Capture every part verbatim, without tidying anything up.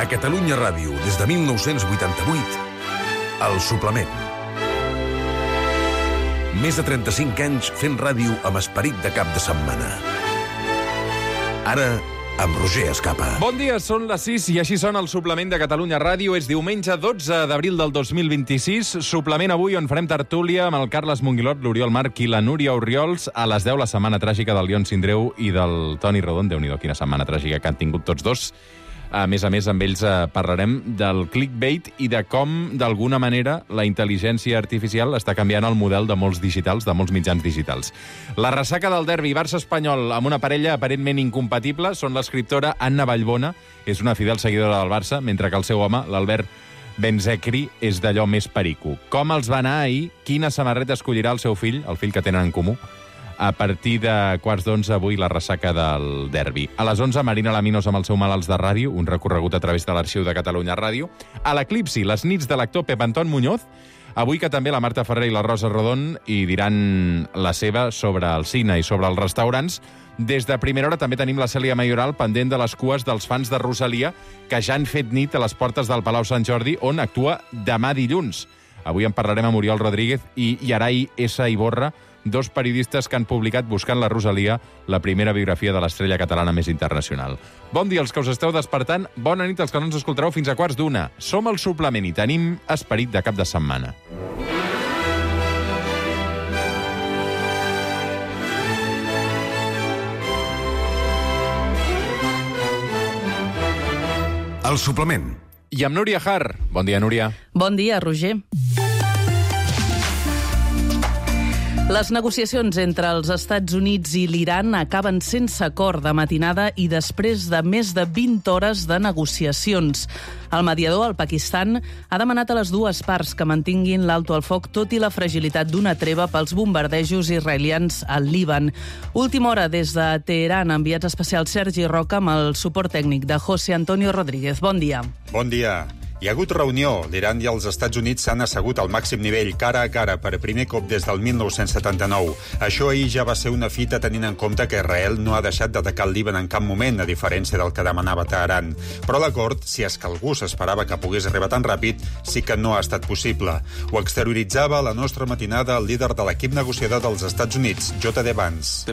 A Catalunya Ràdio, des de mil nou-cents vuitanta-vuit, El Suplement. Més de trenta-cinc anys fent ràdio amb esperit de cap de setmana. Ara, amb Roger Escapa. Bon dia, són les sis i així sona El Suplement de Catalunya Ràdio. És diumenge dotze d'abril del dos mil vint-i-sis. Suplement avui on farem tertúlia amb el Carles Monguilot, l'Oriol Marc i la Núria Orriols. A les deu, la setmana tràgica del Lion Sindreu i del Toni Rodon. Déu-n'hi-do, quina setmana tràgica que han tingut tots dos. A més a més, amb ells eh, parlarem del clickbait i de com, d'alguna manera, la intel·ligència artificial està canviant el model de molts digitals, de molts mitjans digitals. La ressaca del derbi Barça-Espanyol amb una parella aparentment incompatible són l'escriptora Anna Vallbona, és una fidel seguidora del Barça, mentre que el seu home, l'Albert Benzecri, és d'allò més perico. Com els va anar ahir? Quina samarreta escollirà el seu fill, el fill que tenen en comú? A partir de quarts d'onze, avui, la ressaca del derbi. A les onze, Marina Laminos amb el seu Malalts de Ràdio, un recorregut a través de l'arxiu de Catalunya Ràdio. A l'Eclipsi, les nits de l'actor Pep Anton Muñoz. Avui que també la Marta Ferrer i la Rosa Rodon hi diran la seva sobre el cine i sobre els restaurants. Des de primera hora també tenim la Cèlia Mayoral pendent de les cues dels fans de Rosalia que ja han fet nit a les portes del Palau Sant Jordi, on actua demà dilluns. Avui en parlarem amb Oriol Rodríguez i Yaray S. Iborra, dos periodistes que han publicat Buscant la Rosalia, la primera biografia de l'estrella catalana més internacional. Bon dia als que us esteu despertant, bona nit als que no ens escoltareu fins a quarts d'una. Som El Suplement i tenim esperit de cap de setmana. El Suplement. I amb Núria Har. Bon dia, Núria. Bon dia, Roger. Les negociacions entre els Estats Units i l'Iran acaben sense acord de matinada i després de més de vint hores de negociacions. El mediador, el Pakistan, ha demanat a les dues parts que mantinguin l'alto al foc tot i la fragilitat d'una treva pels bombardejos israelians al Líban. Última hora des de Teheran, enviats especials Sergi Roca amb el suport tècnic de José Antonio Rodríguez. Bon dia. Bon dia. Hi ha hagut reunió. L'Iran i els Estats Units s'han assegut al màxim nivell, cara a cara, per primer cop des del mil nou-cents setanta-nou. Això ahir ja va ser una fita tenint en compte que Israel no ha deixat d'atacar el Líban en cap moment, a diferència del que demanava Teheran. Però l'acord, si és que algú s'esperava que pogués arribar tan ràpid, sí que no ha estat possible. Ho exterioritzava la nostra matinada el líder de l'equip negociador dels Estats Units, J D Vance.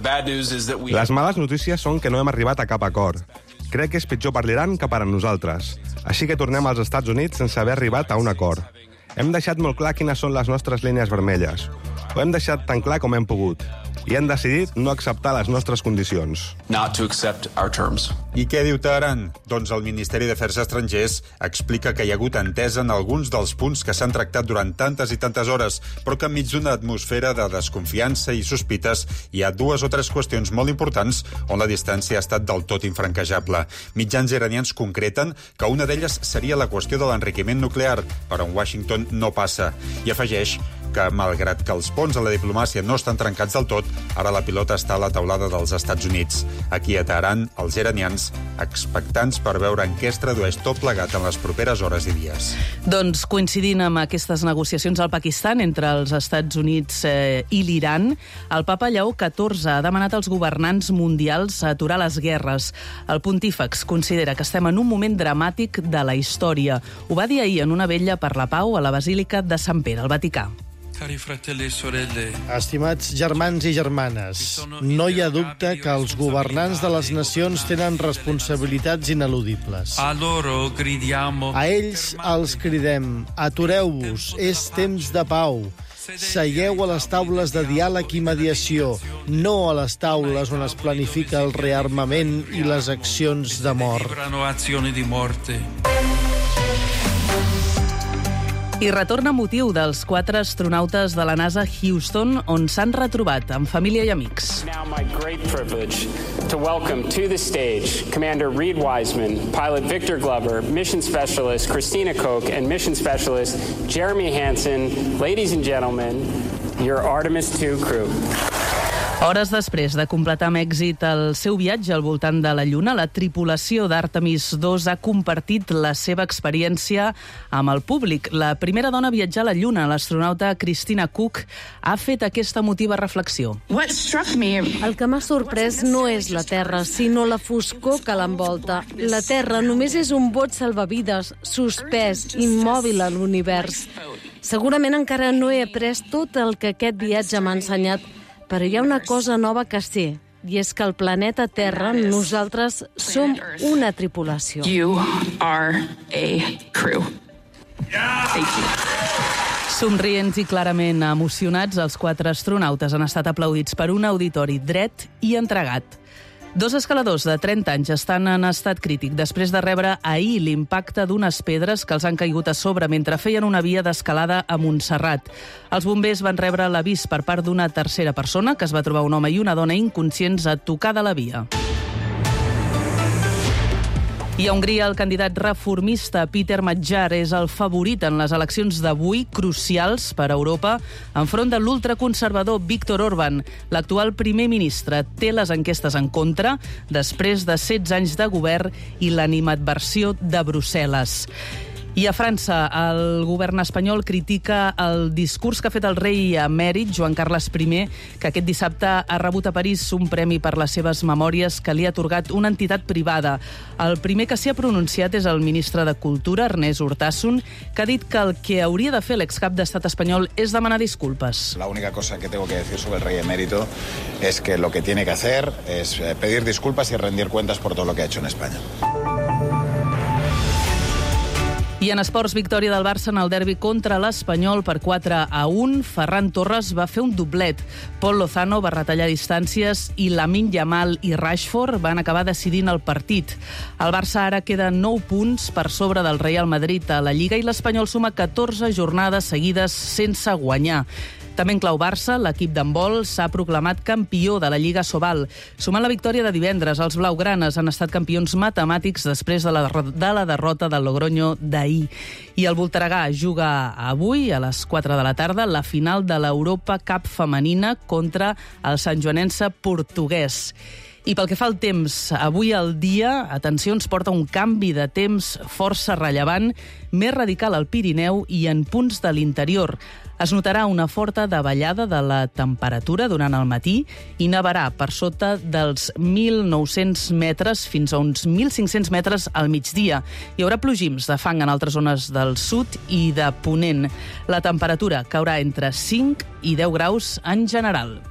Les males notícies són que no hem arribat a cap acord. Crec que és pitjor per l'Iran que per a nosaltres. Així que tornem als Estats Units sense haver arribat a un acord. Hem deixat molt clar quines són les nostres línies vermelles. Ho hem deixat tan clar com hem pogut. I hem decidit no acceptar les nostres condicions. Not to accept our terms. I què diu Teheran? Doncs el Ministeri d'Afers Estrangers explica que hi ha hagut entesa en alguns dels punts que s'han tractat durant tantes i tantes hores, però que enmig d'una atmosfera de desconfiança i sospites hi ha dues o tres qüestions molt importants on la distància ha estat del tot infranquejable. Mitjans iranians concreten que una d'elles seria la qüestió de l'enriquiment nuclear, però en Washington no passa. I afegeix que, malgrat que els ponts a la diplomàcia no estan trencats del tot, ara la pilota està a la taulada dels Estats Units. Aquí a Teheran, els iranians expectants per veure en què es tradueix tot plegat en les properes hores i dies. Doncs coincidint amb aquestes negociacions al Pakistan entre els Estats Units eh, i l'Iran, el papa Lleó catorze ha demanat als governants mundials aturar les guerres. El pontífex considera que estem en un moment dramàtic de la història. Ho va dir ahir en una vetlla per la pau a la Basílica de Sant Pere, al Vaticà. Estimats germans i germanes, no hi ha dubte que els governants de les nacions tenen responsabilitats ineludibles. A ells els cridem: atureu-vos, és temps de pau. Seieu a les taules de diàleg i mediació, no a les taules on es planifica el rearmament i les accions de mort. I retorna motiu dels quatre astronautes de la NASA Houston, on s'han retrobat amb família i amics. Now my great privilege to welcome to the stage Commander Reed Wiseman, pilot Victor Glover, mission specialist Christina Koch, and mission specialist Jeremy Hansen. Ladies and gentlemen, your Artemis two crew. Hores després de completar amb èxit el seu viatge al voltant de la Lluna, la tripulació d'Àrtemis dos ha compartit la seva experiència amb el públic. La primera dona a viatjar a la Lluna, l'astronauta Christina Koch, ha fet aquesta emotiva reflexió. El que m'ha sorprès no és la Terra, sinó la foscor que l'envolta. La Terra només és un bot salvavides, suspès, immòbil a l'univers. Segurament encara no he après tot el que aquest viatge m'ha ensenyat, però hi ha una cosa nova que sé, i és que el planeta Terra, nosaltres, som una tripulació. You are a crew. Thank you. Somrients i clarament emocionats, els quatre astronautes han estat aplaudits per un auditori dret i entregat. Dos escaladors de trenta anys estan en estat crític després de rebre ahir l'impacte d'unes pedres que els han caigut a sobre mentre feien una via d'escalada a Montserrat. Els bombers van rebre l'avís per part d'una tercera persona, que es va trobar un home i una dona inconscients a tocar de la via. I a Hongria, el candidat reformista Peter Magyar és el favorit en les eleccions d'avui, crucials per a Europa, enfront de l'ultraconservador Viktor Orbán. L'actual primer ministre té les enquestes en contra després de setze anys de govern i l'animadversió de Brussel·les. I a França, el govern espanyol critica el discurs que ha fet el rei emèrit, Joan Carles I, que aquest dissabte ha rebut a París un premi per les seves memòries que li ha atorgat una entitat privada. El primer que s'hi ha pronunciat és el ministre de Cultura, Ernest Urtasun, que ha dit que el que hauria de fer l'excap d'estat espanyol és demanar disculpes. La única cosa que tengo que decir sobre el rey emérito es que lo que tiene que hacer es pedir disculpas y rendir cuentas por todo lo que ha hecho en España. I en esports, victòria del Barça en el derbi contra l'Espanyol per quatre a un. Ferran Torres va fer un doblet. Pol Lozano va retallar distàncies i Lamine Yamal i Rashford van acabar decidint el partit. El Barça ara queda nou punts per sobre del Real Madrid a la Lliga i l'Espanyol suma catorze jornades seguides sense guanyar. També en clau Barça, l'equip d'handbol s'ha proclamat campió de la Lliga Sobal. Sumant la victòria de divendres, els blaugranes han estat campions matemàtics després de la, de la derrota del Logroño d'ahir. I el Voltregà juga avui, a les quatre de la tarda, la final de l'Europa Cup femenina contra el santjoanense portuguès. I pel que fa al temps, avui al dia, atenció, ens porta un canvi de temps força rellevant, més radical al Pirineu i en punts de l'interior. Es notarà una forta davallada de la temperatura durant el matí i nevarà per sota dels mil nou-cents metres fins a uns mil cinc-cents metres al migdia. Hi haurà plogims de fang en altres zones del sud i de Ponent. La temperatura caurà entre cinc i deu graus en general.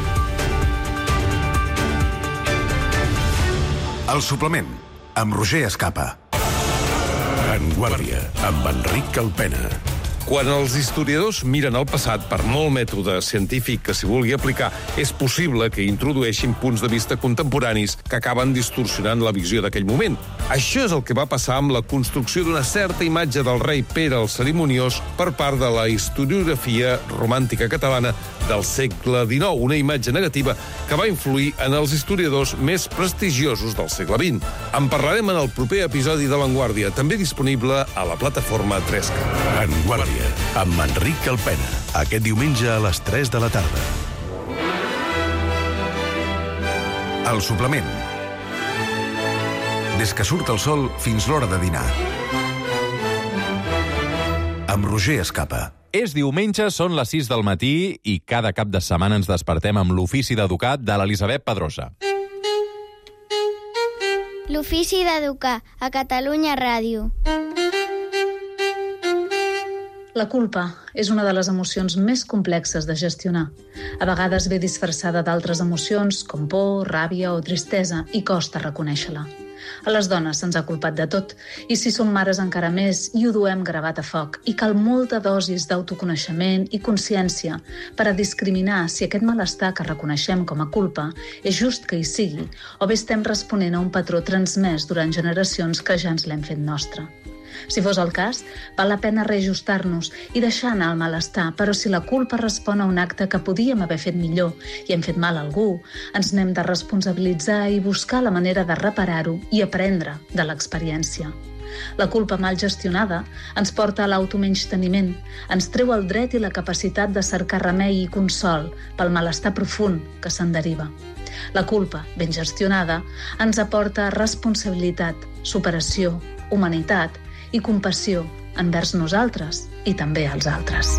El suplement, amb Roger Escapa. En Guàrdia, amb Enric Calpena. Quan els historiadors miren al passat, per molt mètode científic que s'hi vulgui aplicar, és possible que introdueixin punts de vista contemporanis que acaben distorsionant la visió d'aquell moment. Això és el que va passar amb la construcció d'una certa imatge del rei Pere el Cerimoniós per part de la historiografia romàntica catalana del segle dinou, una imatge negativa que va influir en els historiadors més prestigiosos del segle vint. En parlarem en el proper episodi de L'Enguàrdia, també disponible a la plataforma Tresca. En Guàrdia, amb Enric Calpena, aquest diumenge a les tres de la tarda. El suplement. Des que surt el sol fins l'hora de dinar. Amb Roger Escapa. És diumenge, són les sis del matí i cada cap de setmana ens despertem amb l'ofici d'educar de l'Elisabet Pedrosa. L'ofici d'educar a Catalunya Ràdio. La culpa és una de les emocions més complexes de gestionar. A vegades ve disfressada d'altres emocions com por, ràbia o tristesa i costa reconèixer-la. A les dones se'ns ha culpat de tot, i si som mares encara més, i ho duem gravat a foc, i cal molta dosis d'autoconeixement i consciència per a discriminar si aquest malestar que reconeixem com a culpa és just que hi sigui, o bé estem responent a un patró transmès durant generacions que ja ens l'hem fet nostre. Si fos el cas, val la pena reajustar-nos i deixar anar el malestar, però si la culpa respon a un acte que podíem haver fet millor i hem fet mal a algú, ens n'hem de responsabilitzar i buscar la manera de reparar-ho i aprendre de l'experiència. La culpa mal gestionada ens porta a l'automenysteniment, ens treu el dret i la capacitat de cercar remei i consol pel malestar profund que se'n deriva. La culpa, ben gestionada, ens aporta responsabilitat, superació, humanitat i compassió envers nosaltres i també als altres.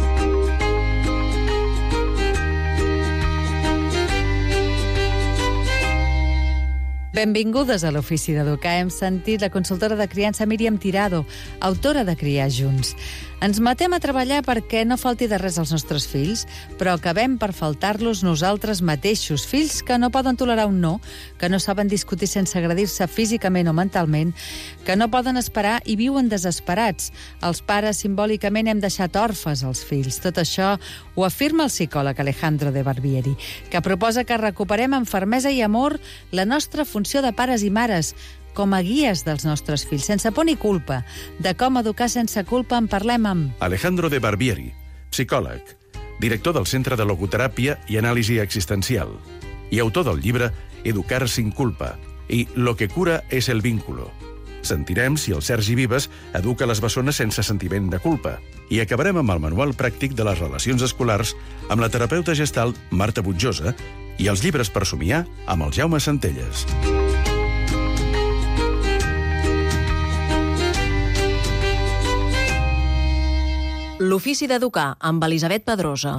Benvingudes a l'Ofici d'Educar. Hem sentit la consultora de criança Míriam Tirado, autora de Criar Junts. Ens matem a treballar perquè no falti de res als nostres fills, però acabem per faltar-los nosaltres mateixos, fills que no poden tolerar un no, que no saben discutir sense agredir-se físicament o mentalment, que no poden esperar i viuen desesperats. Els pares simbòlicament hem deixat orfes als fills. Tot això ho afirma el psicòleg Alejandro de Barbieri, que proposa que recuperem amb fermesa i amor la nostra funció de pares i mares, com a guies dels nostres fills, sense por ni culpa. De com educar sense culpa en parlem amb Alejandro de Barbieri, psicòleg, director del Centre de Logoteràpia i Anàlisi Existencial i autor del llibre Educar sin culpa i Lo que cura es el vínculo. Sentirem si el Sergi Vives educa les bessones sense sentiment de culpa. I acabarem amb el manual pràctic de les relacions escolars amb la terapeuta gestalt Marta Butjosa i els llibres per somiar amb el Jaume Centelles. L'Ofici d'Educar, amb Elisabet Pedrosa.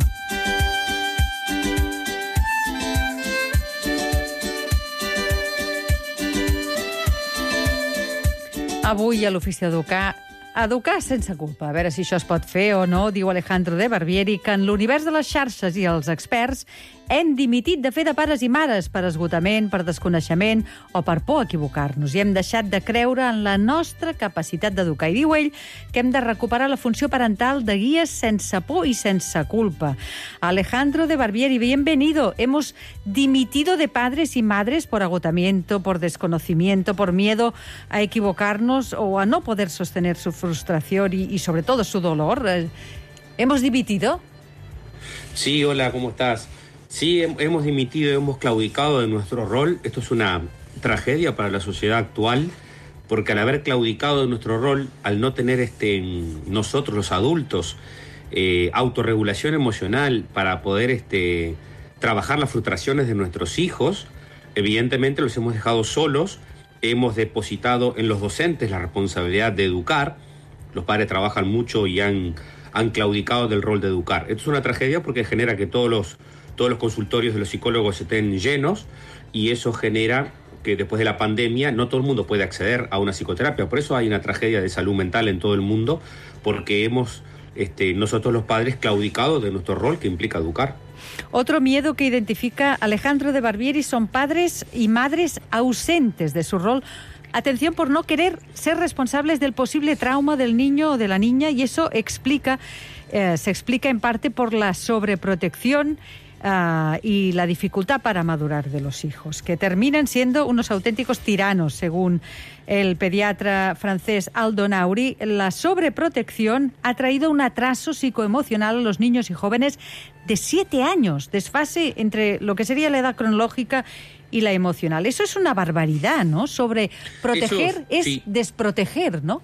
Avui a l'Ofici d'Educar, educar sense culpa. A veure si això es pot fer o no, diu Alejandro de Barbieri, que en l'univers de les xarxes i els experts hem dimitit de fer de pares i mares per esgotament, per desconeixement o per por a equivocar-nos. I hem deixat de creure en la nostra capacitat d'educar. I diu ell que hem de recuperar la funció parental de guies sense por y sense culpa. Alejandro de Barbieri, bienvenido. Hemos dimitido de padres y madres por agotamiento, por desconocimiento, por miedo a equivocarnos o a no poder sostener su frustración y, y sobre todo su dolor. ¿Hemos dimitido? Sí, hola, ¿cómo estás? Sí, hemos dimitido, hemos claudicado de nuestro rol. Esto es una tragedia para la sociedad actual, porque al haber claudicado de nuestro rol, al no tener este, nosotros los adultos eh, autorregulación emocional para poder este, trabajar las frustraciones de nuestros hijos, evidentemente los hemos dejado solos, hemos depositado en los docentes la responsabilidad de educar. Los padres trabajan mucho y han, han claudicado del rol de educar. Esto es una tragedia porque genera que todos los todos los consultorios de los psicólogos estén llenos y eso genera que después de la pandemia no todo el mundo puede acceder a una psicoterapia. Por eso hay una tragedia de salud mental en todo el mundo, porque hemos este, nosotros los padres claudicado de nuestro rol que implica educar. Otro miedo que identifica Alejandro de Barbieri son padres y madres ausentes de su rol. Atención por no querer ser responsables del posible trauma del niño o de la niña, y eso explica, eh, se explica en parte por la sobreprotección Uh, y la dificultad para madurar de los hijos, que terminan siendo unos auténticos tiranos, según el pediatra francés Aldo Nauri. La sobreprotección ha traído un atraso psicoemocional a los niños y jóvenes de siete años, desfase entre lo que sería la edad cronológica y la emocional. Eso es una barbaridad, ¿no? Sobreproteger es sí. desproteger, ¿no?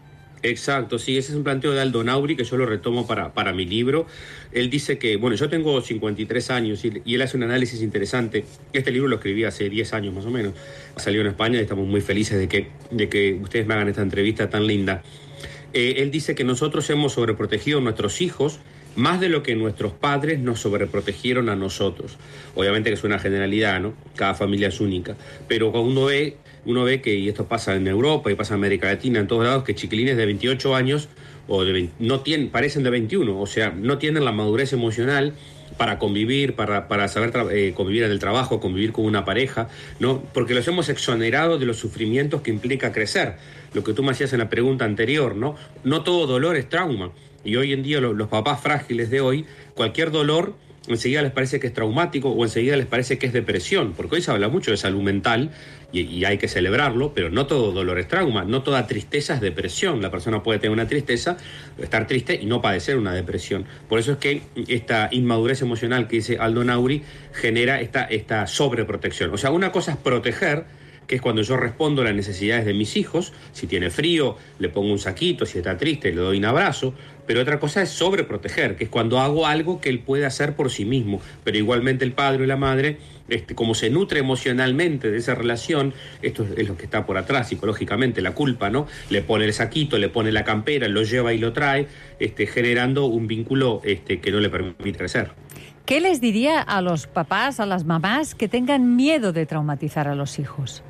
Exacto, sí, ese es un planteo de Aldo Nauri que yo lo retomo para, para mi libro. Él dice que, bueno, yo tengo cincuenta y tres años y, y él hace un análisis interesante. Este libro lo escribí hace diez años más o menos. Salió en España y estamos muy felices de que, de que ustedes me hagan esta entrevista tan linda. Eh, él dice que nosotros hemos sobreprotegido a nuestros hijos más de lo que nuestros padres nos sobreprotegieron a nosotros. Obviamente que es una generalidad, ¿no? Cada familia es única. Pero cuando uno ve... Uno ve que, y esto pasa en Europa y pasa en América Latina, en todos lados, que chiquilines de veintiocho años o de veinte, no tienen, parecen de veintiuno, o sea, no tienen la madurez emocional para convivir, para, para saber eh, convivir en el trabajo, convivir con una pareja, ¿no? Porque los hemos exonerado de los sufrimientos que implica crecer. Lo que tú me hacías en la pregunta anterior, ¿no? No todo dolor es trauma. Y hoy en día los, los papás frágiles de hoy, cualquier dolor enseguida les parece que es traumático o enseguida les parece que es depresión, porque hoy se habla mucho de salud mental y, y hay que celebrarlo, pero no todo dolor es trauma, no toda tristeza es depresión. La persona puede tener una tristeza, estar triste y no padecer una depresión. Por eso es que esta inmadurez emocional que dice Aldo Nauri genera esta, esta sobreprotección. O sea, una cosa es proteger, que es cuando yo respondo a las necesidades de mis hijos. Si tiene frío, le pongo un saquito, si está triste, le doy un abrazo. Pero otra cosa es sobreproteger, que es cuando hago algo que él puede hacer por sí mismo. Pero igualmente el padre o la madre, este, como se nutre emocionalmente de esa relación, esto es lo que está por atrás psicológicamente, la culpa, ¿no? Le pone el saquito, le pone la campera, lo lleva y lo trae, este, generando un vínculo este, que no le permite crecer. ¿Qué les diría a los papás, a las mamás que tengan miedo de traumatizar a los hijos?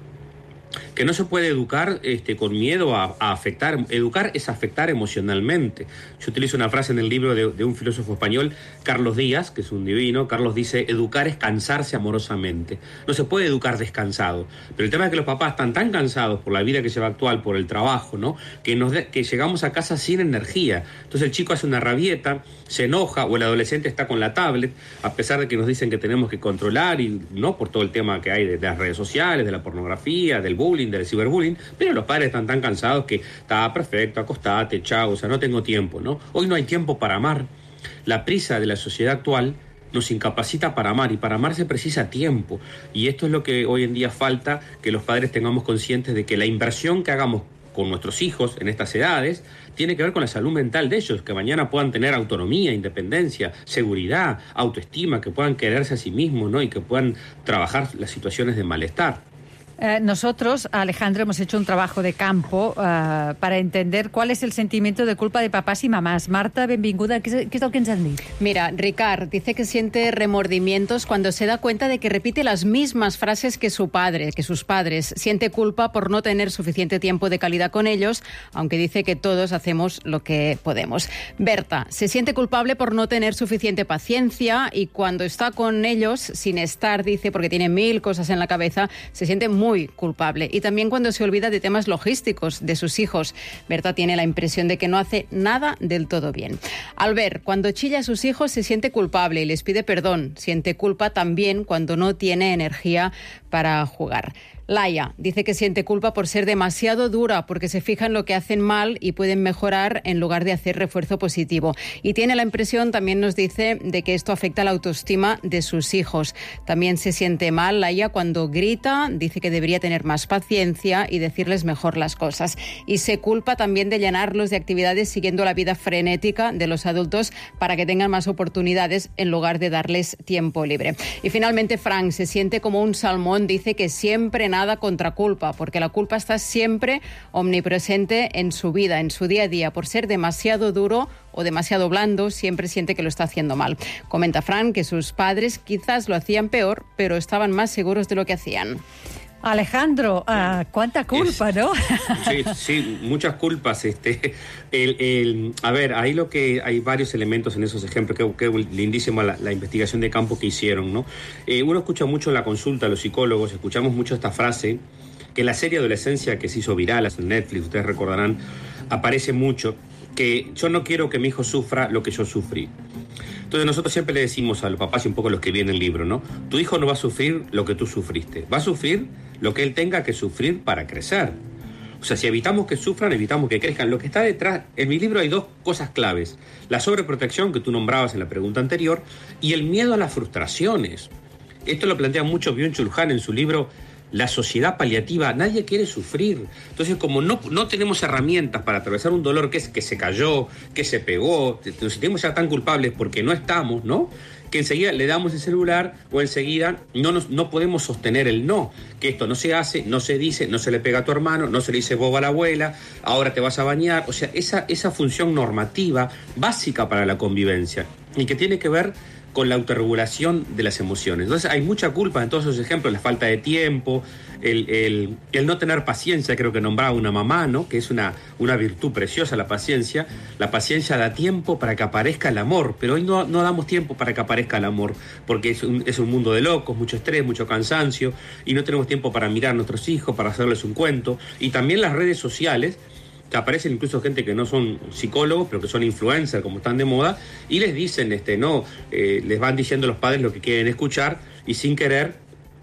Que no se puede educar este, con miedo a, a afectar. Educar es afectar emocionalmente. Yo utilizo una frase en el libro de, de un filósofo español, Carlos Díaz, que es un divino. Carlos dice, educar es cansarse amorosamente. No se puede educar descansado. Pero el tema es que los papás están tan cansados por la vida que lleva actual, por el trabajo, ¿no? Que, nos de, que llegamos a casa sin energía. Entonces el chico hace una rabieta, se enoja, o el adolescente está con la tablet, a pesar de que nos dicen que tenemos que controlar, y no por todo el tema que hay de, de las redes sociales, de la pornografía, del bullying, del ciberbullying, pero los padres están tan cansados que está perfecto, acostate, chao, o sea, no tengo tiempo, ¿no? Hoy no hay tiempo para amar. La prisa de la sociedad actual nos incapacita para amar, y para amar se precisa tiempo, y esto es lo que hoy en día falta, que los padres tengamos conscientes de que la inversión que hagamos con nuestros hijos en estas edades tiene que ver con la salud mental de ellos, que mañana puedan tener autonomía, independencia, seguridad, autoestima, que puedan quererse a sí mismos, ¿no? Y que puedan trabajar las situaciones de malestar. Eh, nosotros, Alejandro, hemos hecho un trabajo de campo uh, para entender cuál es el sentimiento de culpa de papás y mamás. Marta, benvinguda, ¿qué es, qué es lo que ens han dit? Mira, Ricard dice que siente remordimientos cuando se da cuenta de que repite las mismas frases que su padre, que sus padres. Siente culpa por no tener suficiente tiempo de calidad con ellos, aunque dice que todos hacemos lo que podemos. Berta se siente culpable por no tener suficiente paciencia, y cuando está con ellos, sin estar, dice, porque tiene mil cosas en la cabeza, se siente muy muy culpable. Y también cuando se olvida de temas logísticos de sus hijos. Berta tiene la impresión de que no hace nada del todo bien. Albert, cuando chilla a sus hijos, se siente culpable y les pide perdón. Siente culpa también cuando no tiene energía para jugar. Laia dice que siente culpa por ser demasiado dura, porque se fija en lo que hacen mal y pueden mejorar en lugar de hacer refuerzo positivo. Y tiene la impresión, también nos dice, de que esto afecta la autoestima de sus hijos. También se siente mal Laia cuando grita, dice que debería tener más paciencia y decirles mejor las cosas. Y se culpa también de llenarlos de actividades siguiendo la vida frenética de los adultos para que tengan más oportunidades en lugar de darles tiempo libre. Y finalmente Frank se siente como un salmón, dice que siempre nada contra culpa, porque la culpa está siempre omnipresente en su vida, en su día a día. Por ser demasiado duro o demasiado blando, siempre siente que lo está haciendo mal. Comenta Frank que sus padres quizás lo hacían peor, pero estaban más seguros de lo que hacían. Alejandro, uh, cuánta culpa, es, ¿no? Sí, sí, muchas culpas. Este, el, el, a ver, ahí lo que hay varios elementos en esos ejemplos, que, que lindísima la, la investigación de campo que hicieron, ¿no? Eh, uno escucha mucho en la consulta a los psicólogos, escuchamos mucho esta frase, que en la serie Adolescencia que se hizo viral en Netflix, ustedes recordarán, aparece mucho, que yo no quiero que mi hijo sufra lo que yo sufrí. Entonces nosotros siempre le decimos a los papás, y un poco los que vienen en el libro, ¿no? Tu hijo no va a sufrir lo que tú sufriste, va a sufrir lo que él tenga que sufrir para crecer. O sea, si evitamos que sufran, evitamos que crezcan. Lo que está detrás, en mi libro hay dos cosas claves. La sobreprotección, que tú nombrabas en la pregunta anterior, y el miedo a las frustraciones. Esto lo plantea mucho Byung-Chul Han en su libro La sociedad paliativa. Nadie quiere sufrir. Entonces, como no, no tenemos herramientas para atravesar un dolor que, es, que se cayó, que se pegó, nos sentimos ya tan culpables porque no estamos, ¿no? Que enseguida le damos el celular, o enseguida no, nos, no podemos sostener el no, que esto no se hace, no se dice, no se le pega a tu hermano, no se le dice boba a la abuela, ahora te vas a bañar. O sea, esa, esa función normativa básica para la convivencia, y que tiene que ver con la autorregulación de las emociones. Entonces hay mucha culpa en todos esos ejemplos, la falta de tiempo, el, el, el no tener paciencia, creo que nombraba una mamá, ¿no? Que es una, una virtud preciosa la paciencia. La paciencia da tiempo para que aparezca el amor, pero hoy no, no damos tiempo para que aparezca el amor, porque es un, es un mundo de locos, mucho estrés, mucho cansancio, y no tenemos tiempo para mirar a nuestros hijos, para hacerles un cuento. Y también las redes sociales, que aparecen incluso gente que no son psicólogos, pero que son influencers, como están de moda, y les dicen, este, no, eh, les van diciendo a los padres lo que quieren escuchar, y sin querer,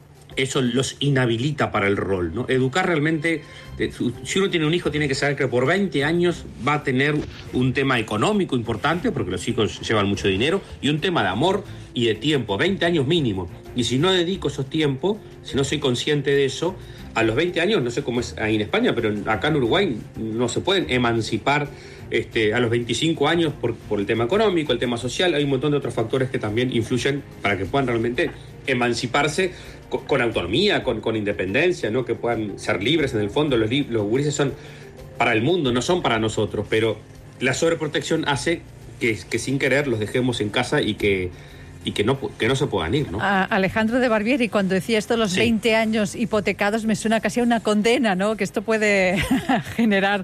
eso los inhabilita para el rol, ¿no? Educar realmente, eh, si uno tiene un hijo, tiene que saber que por veinte años va a tener un tema económico importante, porque los hijos llevan mucho dinero, y un tema de amor y de tiempo, veinte años mínimo. Y si no dedico esos tiempos, si no soy consciente de eso, a los veinte años, no sé cómo es ahí en España, pero acá en Uruguay no se pueden emancipar este, a los veinticinco años por, por el tema económico, el tema social. Hay un montón de otros factores que también influyen para que puedan realmente emanciparse con, con autonomía, con, con independencia, ¿no? Que puedan ser libres. En el fondo, los, los gurises son para el mundo, no son para nosotros, pero la sobreprotección hace que, que sin querer los dejemos en casa y que y que no, que no se puedan ir, ¿no? A Alejandro de Barbieri, cuando decía esto, los sí. veinte años hipotecados, me suena casi a una condena, ¿no? Que esto puede generar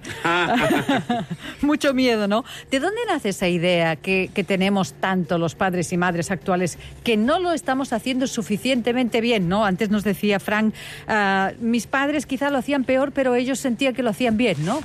mucho miedo, ¿no? ¿De dónde nace esa idea que, que tenemos tanto los padres y madres actuales, que no lo estamos haciendo suficientemente bien, ¿no? Antes nos decía Frank, uh, mis padres quizá lo hacían peor, pero ellos sentían que lo hacían bien, ¿no?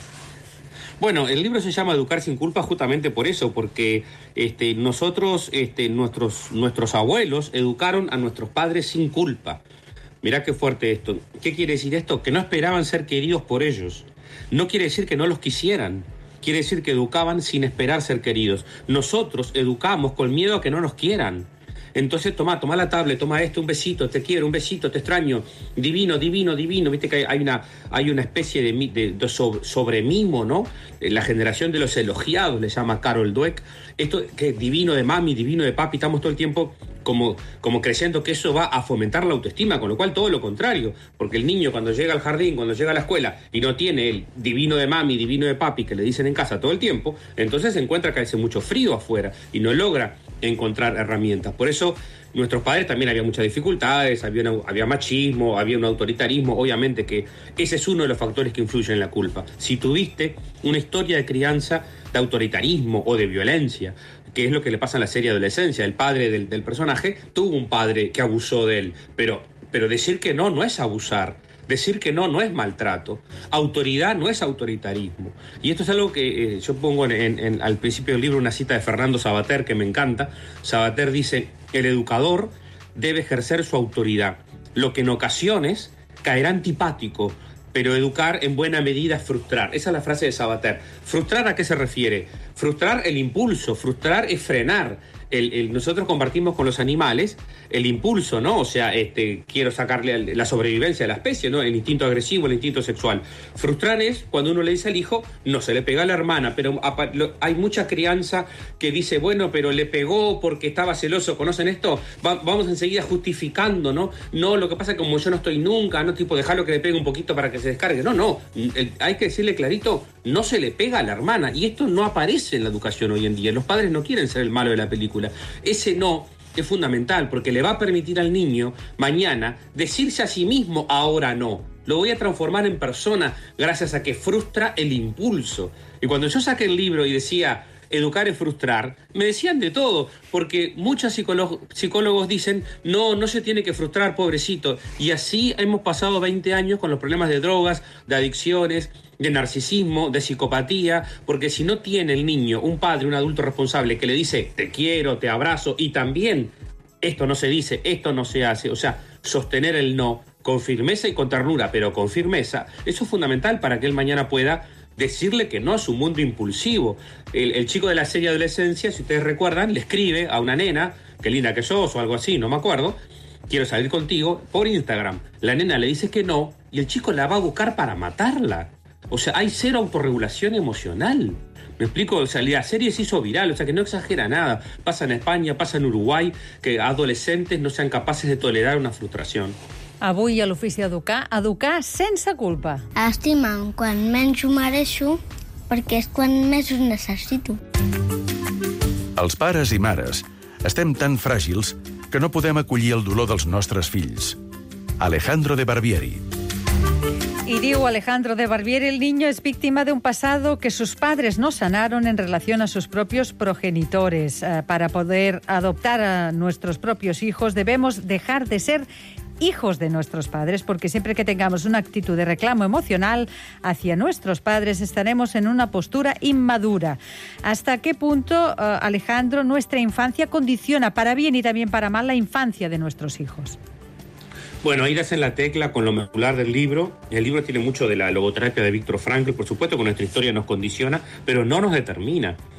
Bueno, el libro se llama Educar sin culpa justamente por eso, porque este, nosotros, este, nuestros, nuestros abuelos educaron a nuestros padres sin culpa. Mirá qué fuerte esto. ¿Qué quiere decir esto? Que no esperaban ser queridos por ellos. No quiere decir que no los quisieran. Quiere decir que educaban sin esperar ser queridos. Nosotros educamos con miedo a que no nos quieran. Entonces, toma, toma la tablet, toma esto, un besito, te quiero, un besito, te extraño, divino, divino, divino. Viste que hay una, hay una especie de, de, de sobre, sobremimo, ¿no? La generación de los elogiados, le llama Carol Dweck. Esto que es divino de mami, divino de papi, estamos todo el tiempo como, como creyendo que eso va a fomentar la autoestima, con lo cual todo lo contrario, porque el niño cuando llega al jardín, cuando llega a la escuela y no tiene el divino de mami, divino de papi que le dicen en casa todo el tiempo, entonces se encuentra que hace mucho frío afuera y no logra encontrar herramientas. Por eso nuestros padres también había muchas dificultades, había, una, había machismo, había un autoritarismo, obviamente que ese es uno de los factores que influyen en la culpa. Si tuviste una historia de crianza de autoritarismo o de violencia, que es lo que le pasa en la serie Adolescencia, el padre del, del personaje tuvo un padre que abusó de él, pero, pero decir que no, no es abusar. Decir que no, no es maltrato. Autoridad no es autoritarismo. Y esto es algo que eh, yo pongo en, en, en, al principio del libro una cita de Fernando Savater que me encanta. Savater dice, el educador debe ejercer su autoridad, lo que en ocasiones caerá antipático, pero educar en buena medida es frustrar. Esa es la frase de Savater. ¿Frustrar a qué se refiere? Frustrar el impulso, frustrar es frenar. El, el, nosotros compartimos con los animales el impulso, ¿no? O sea, este, quiero sacarle la sobrevivencia de la especie, ¿no? El instinto agresivo, el instinto sexual. Frustrar es cuando uno le dice al hijo, no se le pega a la hermana, pero hay mucha crianza que dice, bueno, pero le pegó porque estaba celoso. ¿Conocen esto? Va, vamos enseguida justificando, ¿no? No, lo que pasa es que como yo no estoy nunca, no tipo dejarlo que le pegue un poquito para que se descargue. No, no. El, hay que decirle clarito, no se le pega a la hermana. Y esto no aparece en la educación hoy en día. Los padres no quieren ser el malo de la película. Ese no es fundamental porque le va a permitir al niño mañana decirse a sí mismo ahora no. Lo voy a transformar en persona gracias a que frustra el impulso. Y cuando yo saqué el libro y decía educar es frustrar, me decían de todo, porque muchos psicólogos, psicólogos dicen no, no se tiene que frustrar, pobrecito. Y así hemos pasado veinte años con los problemas de drogas, de adicciones, de narcisismo, de psicopatía, porque si no tiene el niño un padre, un adulto responsable que le dice te quiero, te abrazo, y también esto no se dice, esto no se hace, o sea, sostener el no con firmeza y con ternura, pero con firmeza, eso es fundamental para que él mañana pueda decirle que no a su mundo impulsivo. El, el chico de la serie Adolescencia, si ustedes recuerdan, le escribe a una nena, qué linda que sos o algo así, no me acuerdo, quiero salir contigo, por Instagram. La nena le dice que no y el chico la va a buscar para matarla. O sea, hay cero autorregulación emocional. ¿Me explico? O sea, la serie se hizo viral, o sea, que no exagera nada. Pasa en España, pasa en Uruguay, que adolescentes no sean capaces de tolerar una frustración. Avui a l'Ofici Educar, educar sense culpa. Estima'm quan menys ho mereixo, perquè és quan més ho necessito. Els pares i mares estem tan fràgils que no podem acollir el dolor dels nostres fills. Alejandro de Barbieri. Y digo Alejandro de Barbieri, el niño es víctima de un pasado que sus padres no sanaron en relación a sus propios progenitores. Eh, para poder adoptar a nuestros propios hijos debemos dejar de ser hijos de nuestros padres, porque siempre que tengamos una actitud de reclamo emocional hacia nuestros padres estaremos en una postura inmadura. ¿Hasta qué punto, eh, Alejandro, nuestra infancia condiciona para bien y también para mal la infancia de nuestros hijos? Bueno, ahí das en la tecla con lo medular del libro. El libro tiene mucho de la logoterapia de Víctor Frankl, por supuesto que nuestra historia nos condiciona, pero no nos determina.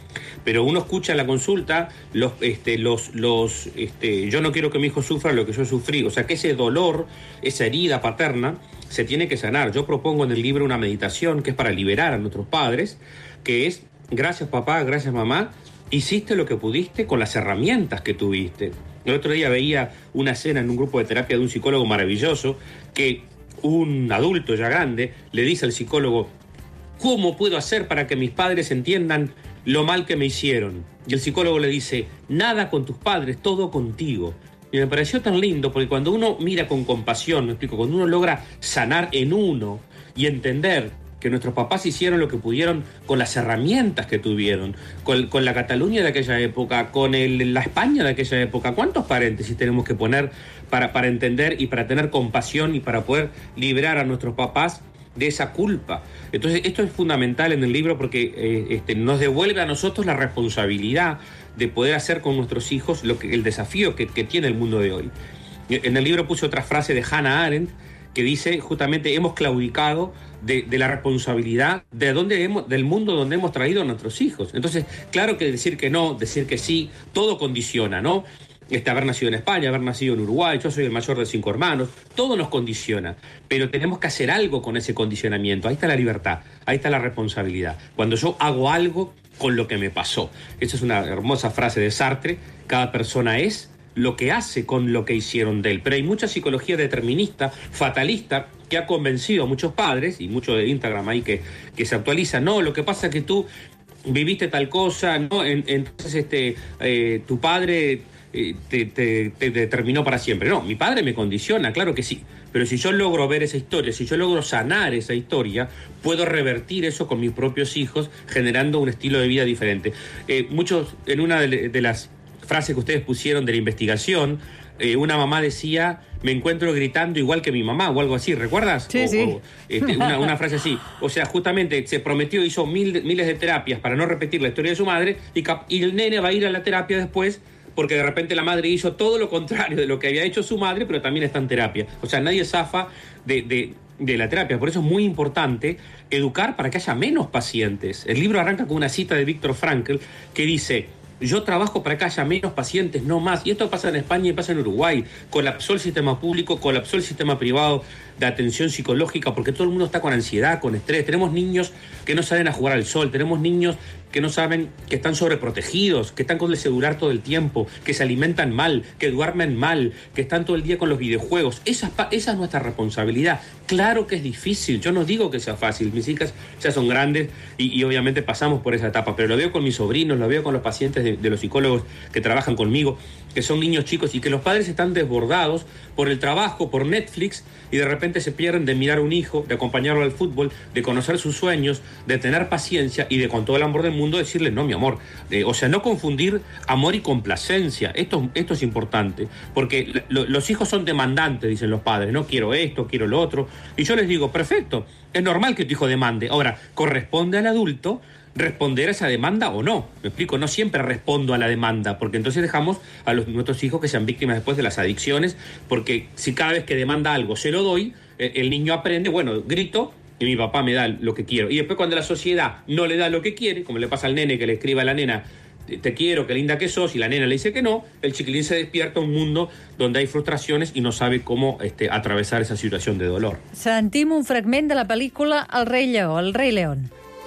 pero uno escucha en la consulta los, este, los, los, este, yo no quiero que mi hijo sufra lo que yo sufrí, o sea que ese dolor, esa herida paterna se tiene que sanar. Yo propongo en el libro una meditación que es para liberar a nuestros padres, que es, gracias papá, gracias mamá, hiciste lo que pudiste con las herramientas que tuviste. El otro día veía una escena en un grupo de terapia de un psicólogo maravilloso que un adulto ya grande le dice al psicólogo: ¿cómo puedo hacer para que mis padres entiendan lo mal que me hicieron? Y el psicólogo le dice: nada con tus padres, todo contigo. Y me pareció tan lindo, porque cuando uno mira con compasión, me explico, cuando uno logra sanar en uno y entender que nuestros papás hicieron lo que pudieron con las herramientas que tuvieron, con, con la Cataluña de aquella época, con el, la España de aquella época. ¿Cuántos paréntesis tenemos que poner para, para entender y para tener compasión y para poder liberar a nuestros papás de esa culpa? Entonces, esto es fundamental en el libro porque eh, este, nos devuelve a nosotros la responsabilidad de poder hacer con nuestros hijos lo que, el desafío que, que tiene el mundo de hoy. En el libro puse otra frase de Hannah Arendt que dice justamente: hemos claudicado de, de la responsabilidad de dónde hemos, del mundo donde hemos traído a nuestros hijos. Entonces, claro que decir que no, decir que sí, todo condiciona, ¿no? Este, haber nacido en España, haber nacido en Uruguay, yo soy el mayor de cinco hermanos, todo nos condiciona, pero tenemos que hacer algo con ese condicionamiento. Ahí está la libertad, ahí está la responsabilidad. Cuando yo hago algo con lo que me pasó. Esa es una hermosa frase de Sartre: cada persona es lo que hace con lo que hicieron de él. Pero hay mucha psicología determinista, fatalista, que ha convencido a muchos padres, y mucho de Instagram ahí que, que se actualiza: no, lo que pasa es que tú viviste tal cosa, no, en, entonces este, eh, tu padre eh, te, te, te determinó para siempre. No, mi padre me condiciona, claro que sí, pero si yo logro ver esa historia, si yo logro sanar esa historia, puedo revertir eso con mis propios hijos, generando un estilo de vida diferente. Eh, muchos, en una de, de las frases que ustedes pusieron de la investigación, eh, una mamá decía: me encuentro gritando igual que mi mamá, o algo así, ¿recuerdas? Sí, o, sí. O, este, una, una frase así. O sea, justamente se prometió, hizo mil, miles de terapias para no repetir la historia de su madre, y, cap- y el nene va a ir a la terapia después porque de repente la madre hizo todo lo contrario de lo que había hecho su madre, pero también está en terapia. O sea, nadie zafa de, de, de la terapia. Por eso es muy importante educar para que haya menos pacientes. El libro arranca con una cita de Viktor Frankl que dice: yo trabajo para que haya menos pacientes, no más. Y esto pasa en España y pasa en Uruguay. Colapsó el sistema público, colapsó el sistema privado de atención psicológica, porque todo el mundo está con ansiedad, con estrés. Tenemos niños que no salen a jugar al sol, tenemos niños que no saben, que están sobreprotegidos, que están con el celular todo el tiempo, que se alimentan mal, que duermen mal, que están todo el día con los videojuegos. Esa, esa es nuestra responsabilidad. Claro que es difícil, yo no digo que sea fácil. Mis hijas ya son grandes y, y obviamente pasamos por esa etapa, pero lo veo con mis sobrinos, lo veo con los pacientes de, de los psicólogos que trabajan conmigo, que son niños chicos y que los padres están desbordados por el trabajo, por Netflix, y de repente se pierden de mirar a un hijo, de acompañarlo al fútbol, de conocer sus sueños, de tener paciencia y de, con todo el amor del mundo, decirle: no, mi amor. Eh, o sea, no confundir amor y complacencia. Esto, esto es importante, porque lo, los hijos son demandantes, dicen los padres. No, quiero esto, quiero lo otro. Y yo les digo: perfecto, es normal que tu hijo demande. Ahora, corresponde al adulto responder a esa demanda o no. Me explico, no siempre respondo a la demanda, porque entonces dejamos a los, nuestros hijos que sean víctimas después de las adicciones, porque si cada vez que demanda algo se lo doy, eh, el niño aprende, bueno, grito y mi papá me da lo que quiero. Y después cuando la sociedad no le da lo que quiere, como le pasa al nene que le escribe a la nena: te quiero, qué linda que sos, y la nena le dice que no, el chiquilín se despierta a un mundo donde hay frustraciones y no sabe cómo este, atravesar esa situación de dolor. Sentim un fragment de la pel·lícula El rei lleó, el rei león.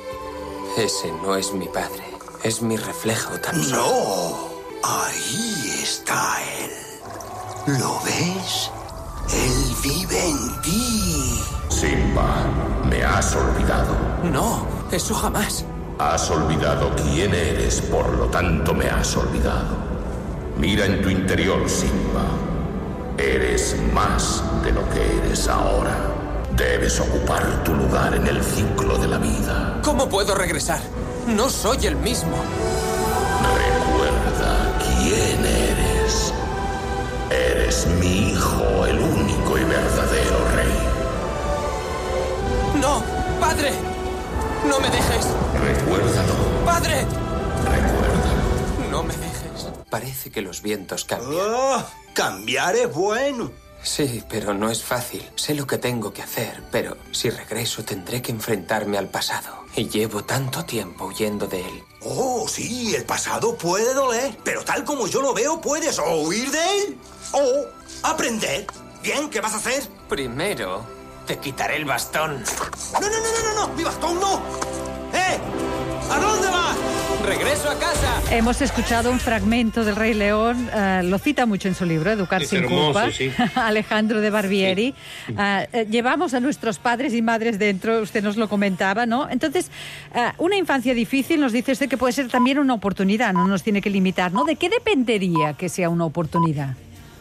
Ese no es mi padre, es mi reflejo tan solo. No, ahí está él. ¿Lo ves? Él vive en ti. Simba, me has olvidado. No, eso jamás. Has olvidado quién eres, por lo tanto me has olvidado. Mira en tu interior, Simba. Eres más de lo que eres ahora. Debes ocupar tu lugar en el ciclo de la vida. ¿Cómo puedo regresar? No soy el mismo. Recuerda quién eres. Eres mi hijo, el único y verdadero rey. ¡No! ¡Padre! ¡No me dejes! Recuérdalo. ¡Padre! Recuérdalo. No me dejes. Parece que los vientos cambian. Oh, cambiar es bueno. Sí, pero no es fácil. Sé lo que tengo que hacer, pero si regreso tendré que enfrentarme al pasado. Y llevo tanto tiempo huyendo de él. Oh, sí, el pasado puede doler, pero tal como yo lo veo, puedes o huir de él o aprender. Bien, ¿qué vas a hacer? Primero, te quitaré el bastón. No, no, no, no, no, no, mi bastón no. ¡Eh! ¿A dónde vas? ¡Regreso a casa! Hemos escuchado un fragmento del Rey León, uh, lo cita mucho en su libro, Educar Es sin hermoso, culpa, sí. Alejandro de Barbieri. Sí. Uh, eh, llevamos a nuestros padres y madres dentro, usted nos lo comentaba, ¿no? Entonces, uh, una infancia difícil, nos dice usted que puede ser también una oportunidad, no nos tiene que limitar, ¿no? ¿De qué dependería que sea una oportunidad?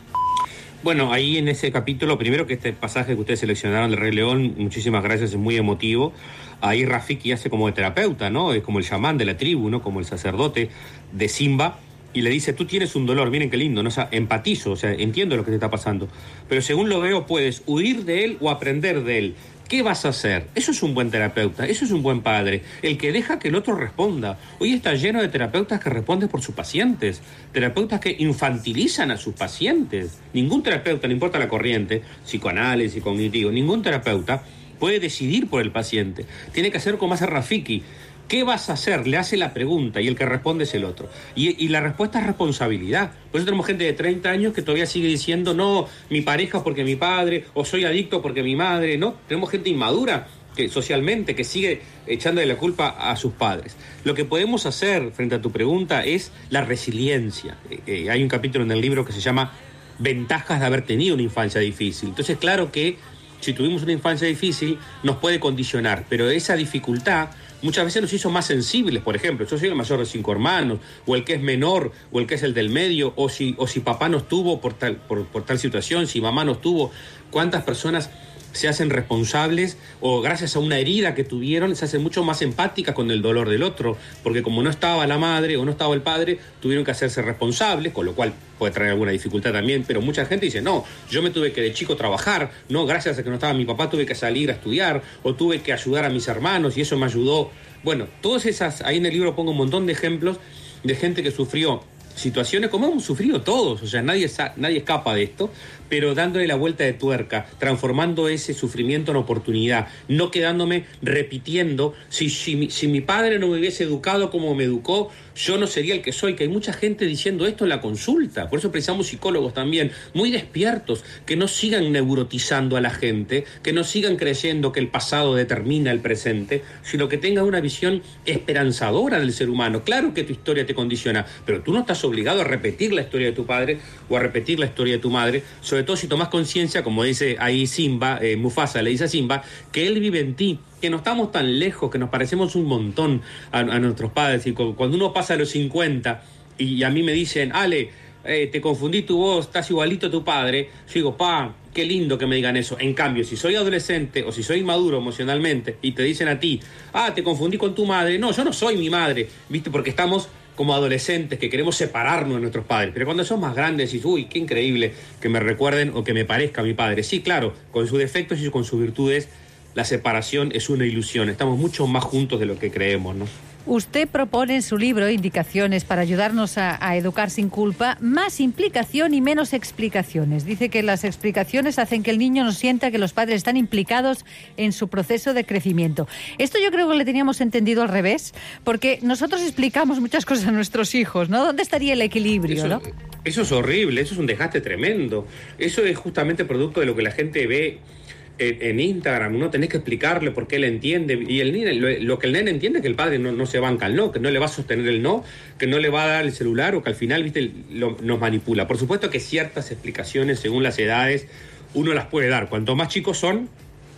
Bueno, ahí en ese capítulo, primero que este pasaje que ustedes seleccionaron del Rey León, muchísimas gracias, es muy emotivo. Ahí Rafiki hace como de terapeuta, ¿no? Es como el chamán de la tribu, ¿no? Como el sacerdote de Simba. Y le dice, tú tienes un dolor, miren qué lindo, ¿no? O sea, empatizo, o sea, entiendo lo que te está pasando. Pero según lo veo, puedes huir de él o aprender de él. ¿Qué vas a hacer? Eso es un buen terapeuta, eso es un buen padre, el que deja que el otro responda. Hoy está lleno de terapeutas que responden por sus pacientes, terapeutas que infantilizan a sus pacientes. Ningún terapeuta, no importa la corriente, psicoanálisis, cognitivo, ningún terapeuta puede decidir por el paciente. Tiene que hacer como hace Rafiki. ¿Qué vas a hacer? Le hace la pregunta y el que responde es el otro. Y, y la respuesta es responsabilidad. Por eso tenemos gente de treinta años que todavía sigue diciendo, no, mi pareja porque mi padre, o soy adicto porque mi madre, ¿no? Tenemos gente inmadura que socialmente que sigue echándole la culpa a sus padres. Lo que podemos hacer frente a tu pregunta es la resiliencia. Eh, eh, hay un capítulo en el libro que se llama Ventajas de haber tenido una infancia difícil. Entonces, claro que si tuvimos una infancia difícil, nos puede condicionar, pero esa dificultad muchas veces nos hizo más sensibles. Por ejemplo, yo soy el mayor de cinco hermanos, o el que es menor, o el que es el del medio, o si, o si papá no estuvo por tal, por, por tal situación, si mamá no estuvo. ¿Cuántas personas se hacen responsables o gracias a una herida que tuvieron se hacen mucho más empáticas con el dolor del otro? Porque como no estaba la madre o no estaba el padre, tuvieron que hacerse responsables, con lo cual puede traer alguna dificultad también, pero mucha gente dice, no, yo me tuve que de chico trabajar, no, gracias a que no estaba mi papá tuve que salir a estudiar, o tuve que ayudar a mis hermanos y eso me ayudó. Bueno, todas esas, ahí en el libro pongo un montón de ejemplos de gente que sufrió situaciones como hemos sufrido todos, o sea, nadie, nadie escapa de esto, pero dándole la vuelta de tuerca, transformando ese sufrimiento en oportunidad, no quedándome repitiendo, si, si, si mi padre no me hubiese educado como me educó, yo no sería el que soy, que hay mucha gente diciendo esto en la consulta, por eso precisamos psicólogos también, muy despiertos, que no sigan neurotizando a la gente, que no sigan creyendo que el pasado determina el presente, sino que tengan una visión esperanzadora del ser humano. Claro que tu historia te condiciona, pero tú no estás obligado a repetir la historia de tu padre o a repetir la historia de tu madre, sobre todo si tomas conciencia, como dice ahí Simba, eh, Mufasa le dice a Simba, que él vive en ti, que no estamos tan lejos, que nos parecemos un montón a, a nuestros padres. Y cuando uno pasa a los cincuenta y a mí me dicen, Ale, eh, te confundí tu voz, estás igualito a tu padre, yo digo, pa, qué lindo que me digan eso. En cambio, si soy adolescente o si soy maduro emocionalmente y te dicen a ti, ah, te confundí con tu madre, no, yo no soy mi madre, ¿viste? Porque estamos como adolescentes que queremos separarnos de nuestros padres, pero cuando son más grandes dices, uy, qué increíble que me recuerden o que me parezca mi padre. Sí, claro, con sus defectos y con sus virtudes, la separación es una ilusión, estamos mucho más juntos de lo que creemos, ¿no? Usted propone en su libro indicaciones para ayudarnos a, a educar sin culpa, más implicación y menos explicaciones. Dice que las explicaciones hacen que el niño no sienta que los padres están implicados en su proceso de crecimiento. Esto yo creo que le teníamos entendido al revés, porque nosotros explicamos muchas cosas a nuestros hijos, ¿no? ¿Dónde estaría el equilibrio, eso, no? Eso es horrible, eso es un desgaste tremendo. Eso es justamente producto de lo que la gente ve En, en Instagram, no tenés que explicarle por qué él entiende, y el nene, lo, lo que el nene entiende es que el padre no, no se banca el no, que no le va a sostener el no, que no le va a dar el celular o que al final, viste, lo, nos manipula. Por supuesto que ciertas explicaciones según las edades uno las puede dar, cuanto más chicos son,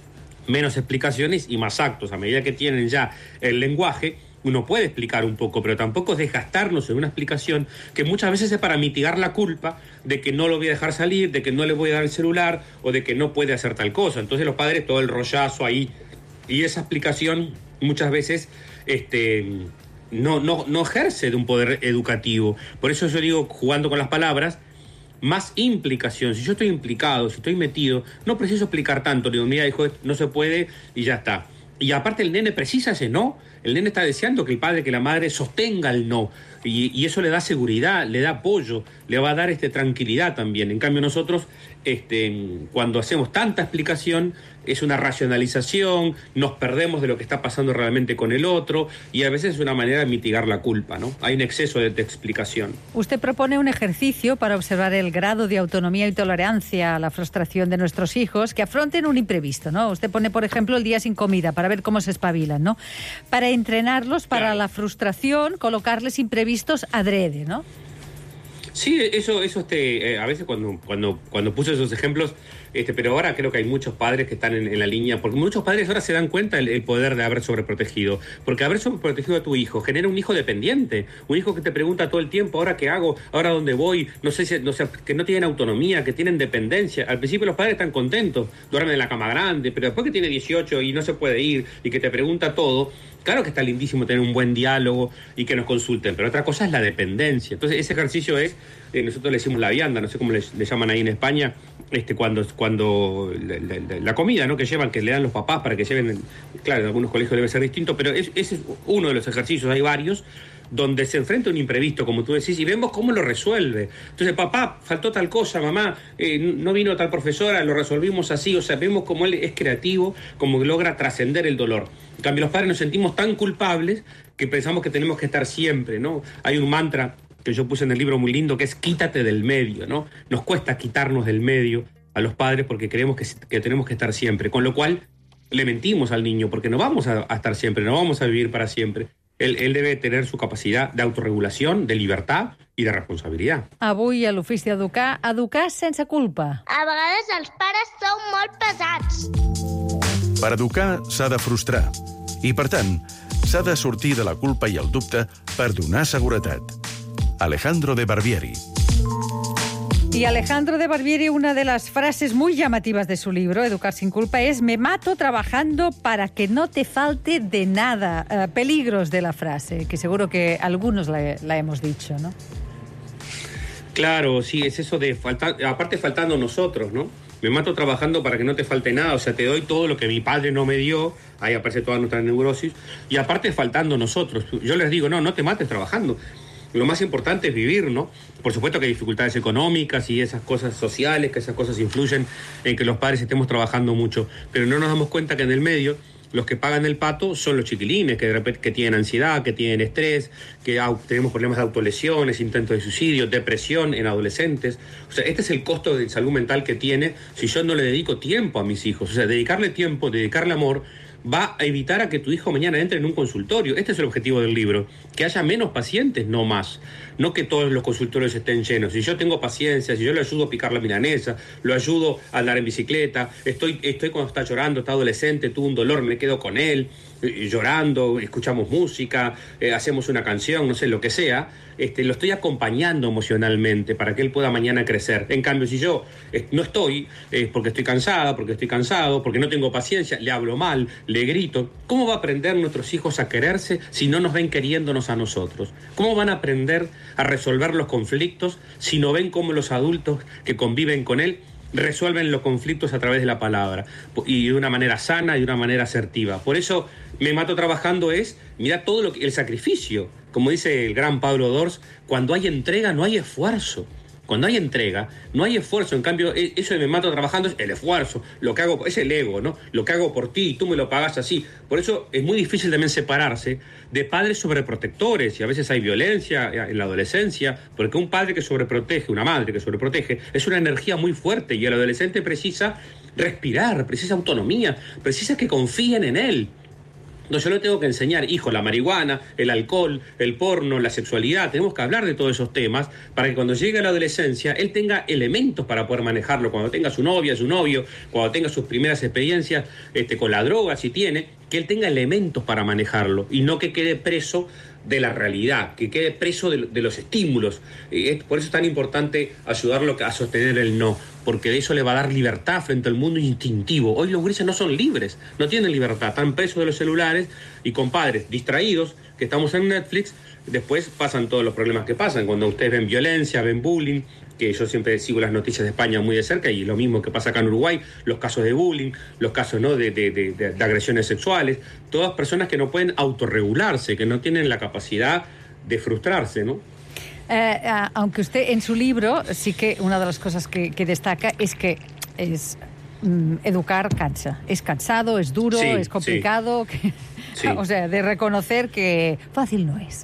menos explicaciones y más actos. A medida que tienen ya el lenguaje, uno puede explicar un poco, pero tampoco es desgastarnos en una explicación que muchas veces es para mitigar la culpa de que no lo voy a dejar salir, de que no le voy a dar el celular o de que no puede hacer tal cosa. Entonces los padres, todo el rollazo ahí, y esa explicación muchas veces este, no, no, no ejerce de un poder educativo. Por eso yo digo, jugando con las palabras, más implicación. Si yo estoy implicado, si estoy metido, no preciso explicar tanto. Le digo, mira, hijo, no se puede y ya está. Y aparte el nene precisa ese no. El nene está deseando que el padre, que la madre sostenga el no. Y, y eso le da seguridad, le da apoyo, le va a dar este, tranquilidad también. En cambio nosotros, este, cuando hacemos tanta explicación, es una racionalización, nos perdemos de lo que está pasando realmente con el otro, y a veces es una manera de mitigar la culpa, ¿no? Hay un exceso de, de explicación. Usted propone un ejercicio para observar el grado de autonomía y tolerancia a la frustración de nuestros hijos que afronten un imprevisto, ¿no? Usted pone, por ejemplo, el día sin comida para ver cómo se espabilan, ¿no? Para entrenarlos para claro. la frustración, colocarles imprevistos adrede, ¿no? Sí, eso, eso este, eh, a veces cuando, cuando, cuando puse esos ejemplos, este, pero ahora creo que hay muchos padres que están en, en la línea, porque muchos padres ahora se dan cuenta el, el poder de haber sobreprotegido, porque haber sobreprotegido a tu hijo genera un hijo dependiente, un hijo que te pregunta todo el tiempo, ¿ahora qué hago? ¿Ahora dónde voy? No sé, si, no sé, que no tienen autonomía, que tienen dependencia. Al principio los padres están contentos, duermen en la cama grande, pero después que tiene dieciocho y no se puede ir y que te pregunta todo, claro que está lindísimo tener un buen diálogo y que nos consulten, pero otra cosa es la dependencia. Entonces ese ejercicio es, eh, nosotros le decimos la vianda, no sé cómo le, le llaman ahí en España, este cuando, cuando la, la, la comida, ¿no? Que llevan, que le dan los papás para que lleven, claro, en algunos colegios debe ser distinto, pero es, ese es uno de los ejercicios, hay varios, donde se enfrenta un imprevisto, como tú decís, y vemos cómo lo resuelve. Entonces, papá, faltó tal cosa, mamá, eh, no vino tal profesora, lo resolvimos así. O sea, vemos cómo él es creativo, cómo logra trascender el dolor. En cambio, los padres nos sentimos tan culpables que pensamos que tenemos que estar siempre, ¿no? Hay un mantra que yo puse en el libro muy lindo, que es quítate del medio, ¿no? Nos cuesta quitarnos del medio a los padres porque creemos que, que tenemos que estar siempre, con lo cual le mentimos al niño, porque no vamos a, a estar siempre, no vamos a vivir para siempre. Él, él debe tener su capacitat de autorregulació, de llibertat i de responsabilitat. Avui a l'ofici d'educar, educar sense culpa. A vegades els pares són molt pesats. Per educar s'ha de frustrar. I, per tant, s'ha de sortir de la culpa i el dubte per donar seguretat. Alejandro de Barbieri. Y Alejandro de Barbieri, una de las frases muy llamativas de su libro, Educar sin culpa, es: me mato trabajando para que no te falte de nada. Uh, peligros de la frase, que seguro que algunos la, la hemos dicho, ¿no? Claro, sí, es eso de faltar, aparte faltando nosotros, ¿no? Me mato trabajando para que no te falte nada, o sea, te doy todo lo que mi padre no me dio, ahí aparece toda nuestra neurosis, y aparte faltando nosotros. Yo les digo, no, no te mates trabajando. Lo más importante es vivir, ¿no? Por supuesto que hay dificultades económicas y esas cosas sociales, que esas cosas influyen en que los padres estemos trabajando mucho, pero no nos damos cuenta que en el medio los que pagan el pato son los chiquilines, que de repente que tienen ansiedad, que tienen estrés, que au, tenemos problemas de autolesiones, intentos de suicidio, depresión en adolescentes. O sea, este es el costo de salud mental que tiene si yo no le dedico tiempo a mis hijos. O sea, dedicarle tiempo, dedicarle amor, va a evitar a que tu hijo mañana entre en un consultorio. Este es el objetivo del libro, que haya menos pacientes, no más. No que todos los consultorios estén llenos. Si yo tengo paciencia, si yo le ayudo a picar la milanesa, lo ayudo a andar en bicicleta, estoy, estoy cuando está llorando, está adolescente, tuvo un dolor, me quedo con él, eh, llorando, escuchamos música, eh, hacemos una canción, no sé, lo que sea, este, lo estoy acompañando emocionalmente para que él pueda mañana crecer. En cambio, si yo eh, no estoy, eh, porque estoy cansada, porque estoy cansado, porque no tengo paciencia, le hablo mal, le grito, ¿cómo va a aprender nuestros hijos a quererse si no nos ven queriéndonos a nosotros? ¿Cómo van a aprender a resolver los conflictos si no ven cómo los adultos que conviven con él resuelven los conflictos a través de la palabra y de una manera sana y de una manera asertiva? Por eso me mato trabajando es, mira todo lo que, el sacrificio, como dice el gran Pablo Dors, cuando hay entrega no hay esfuerzo. Cuando hay entrega, no hay esfuerzo. En cambio, eso de me mato trabajando es el esfuerzo. Lo que hago, es el ego, ¿no? Lo que hago por ti y tú me lo pagas así. Por eso es muy difícil también separarse de padres sobreprotectores. Y a veces hay violencia en la adolescencia, porque un padre que sobreprotege, una madre que sobreprotege, es una energía muy fuerte. Y el adolescente precisa respirar, precisa autonomía, precisa que confíen en él. No, yo le tengo que enseñar, hijo, la marihuana, el alcohol, el porno, la sexualidad. Tenemos que hablar de todos esos temas para que cuando llegue a la adolescencia él tenga elementos para poder manejarlo. Cuando tenga su novia, su novio, cuando tenga sus primeras experiencias este, con la droga, si tiene, que él tenga elementos para manejarlo y no que quede preso de la realidad, que quede preso de, de los estímulos. Eh, por eso es tan importante ayudarlo a sostener el no, porque de eso le va a dar libertad frente al mundo instintivo. Hoy los grises no son libres, no tienen libertad, están presos de los celulares y con padres distraídos, que estamos en Netflix, después pasan todos los problemas que pasan. Cuando ustedes ven violencia, ven bullying, que yo siempre sigo las noticias de España muy de cerca, y lo mismo que pasa acá en Uruguay, los casos de bullying, los casos, ¿no?, de, de, de, de agresiones sexuales, todas personas que no pueden autorregularse, que no tienen la capacidad de frustrarse, ¿no? Eh, aunque usted en su libro sí que una de las cosas que, que destaca es que es mm, educar cansa, es cansado, es duro, sí, es complicado, sí. Que, sí. O sea, de reconocer que fácil no es.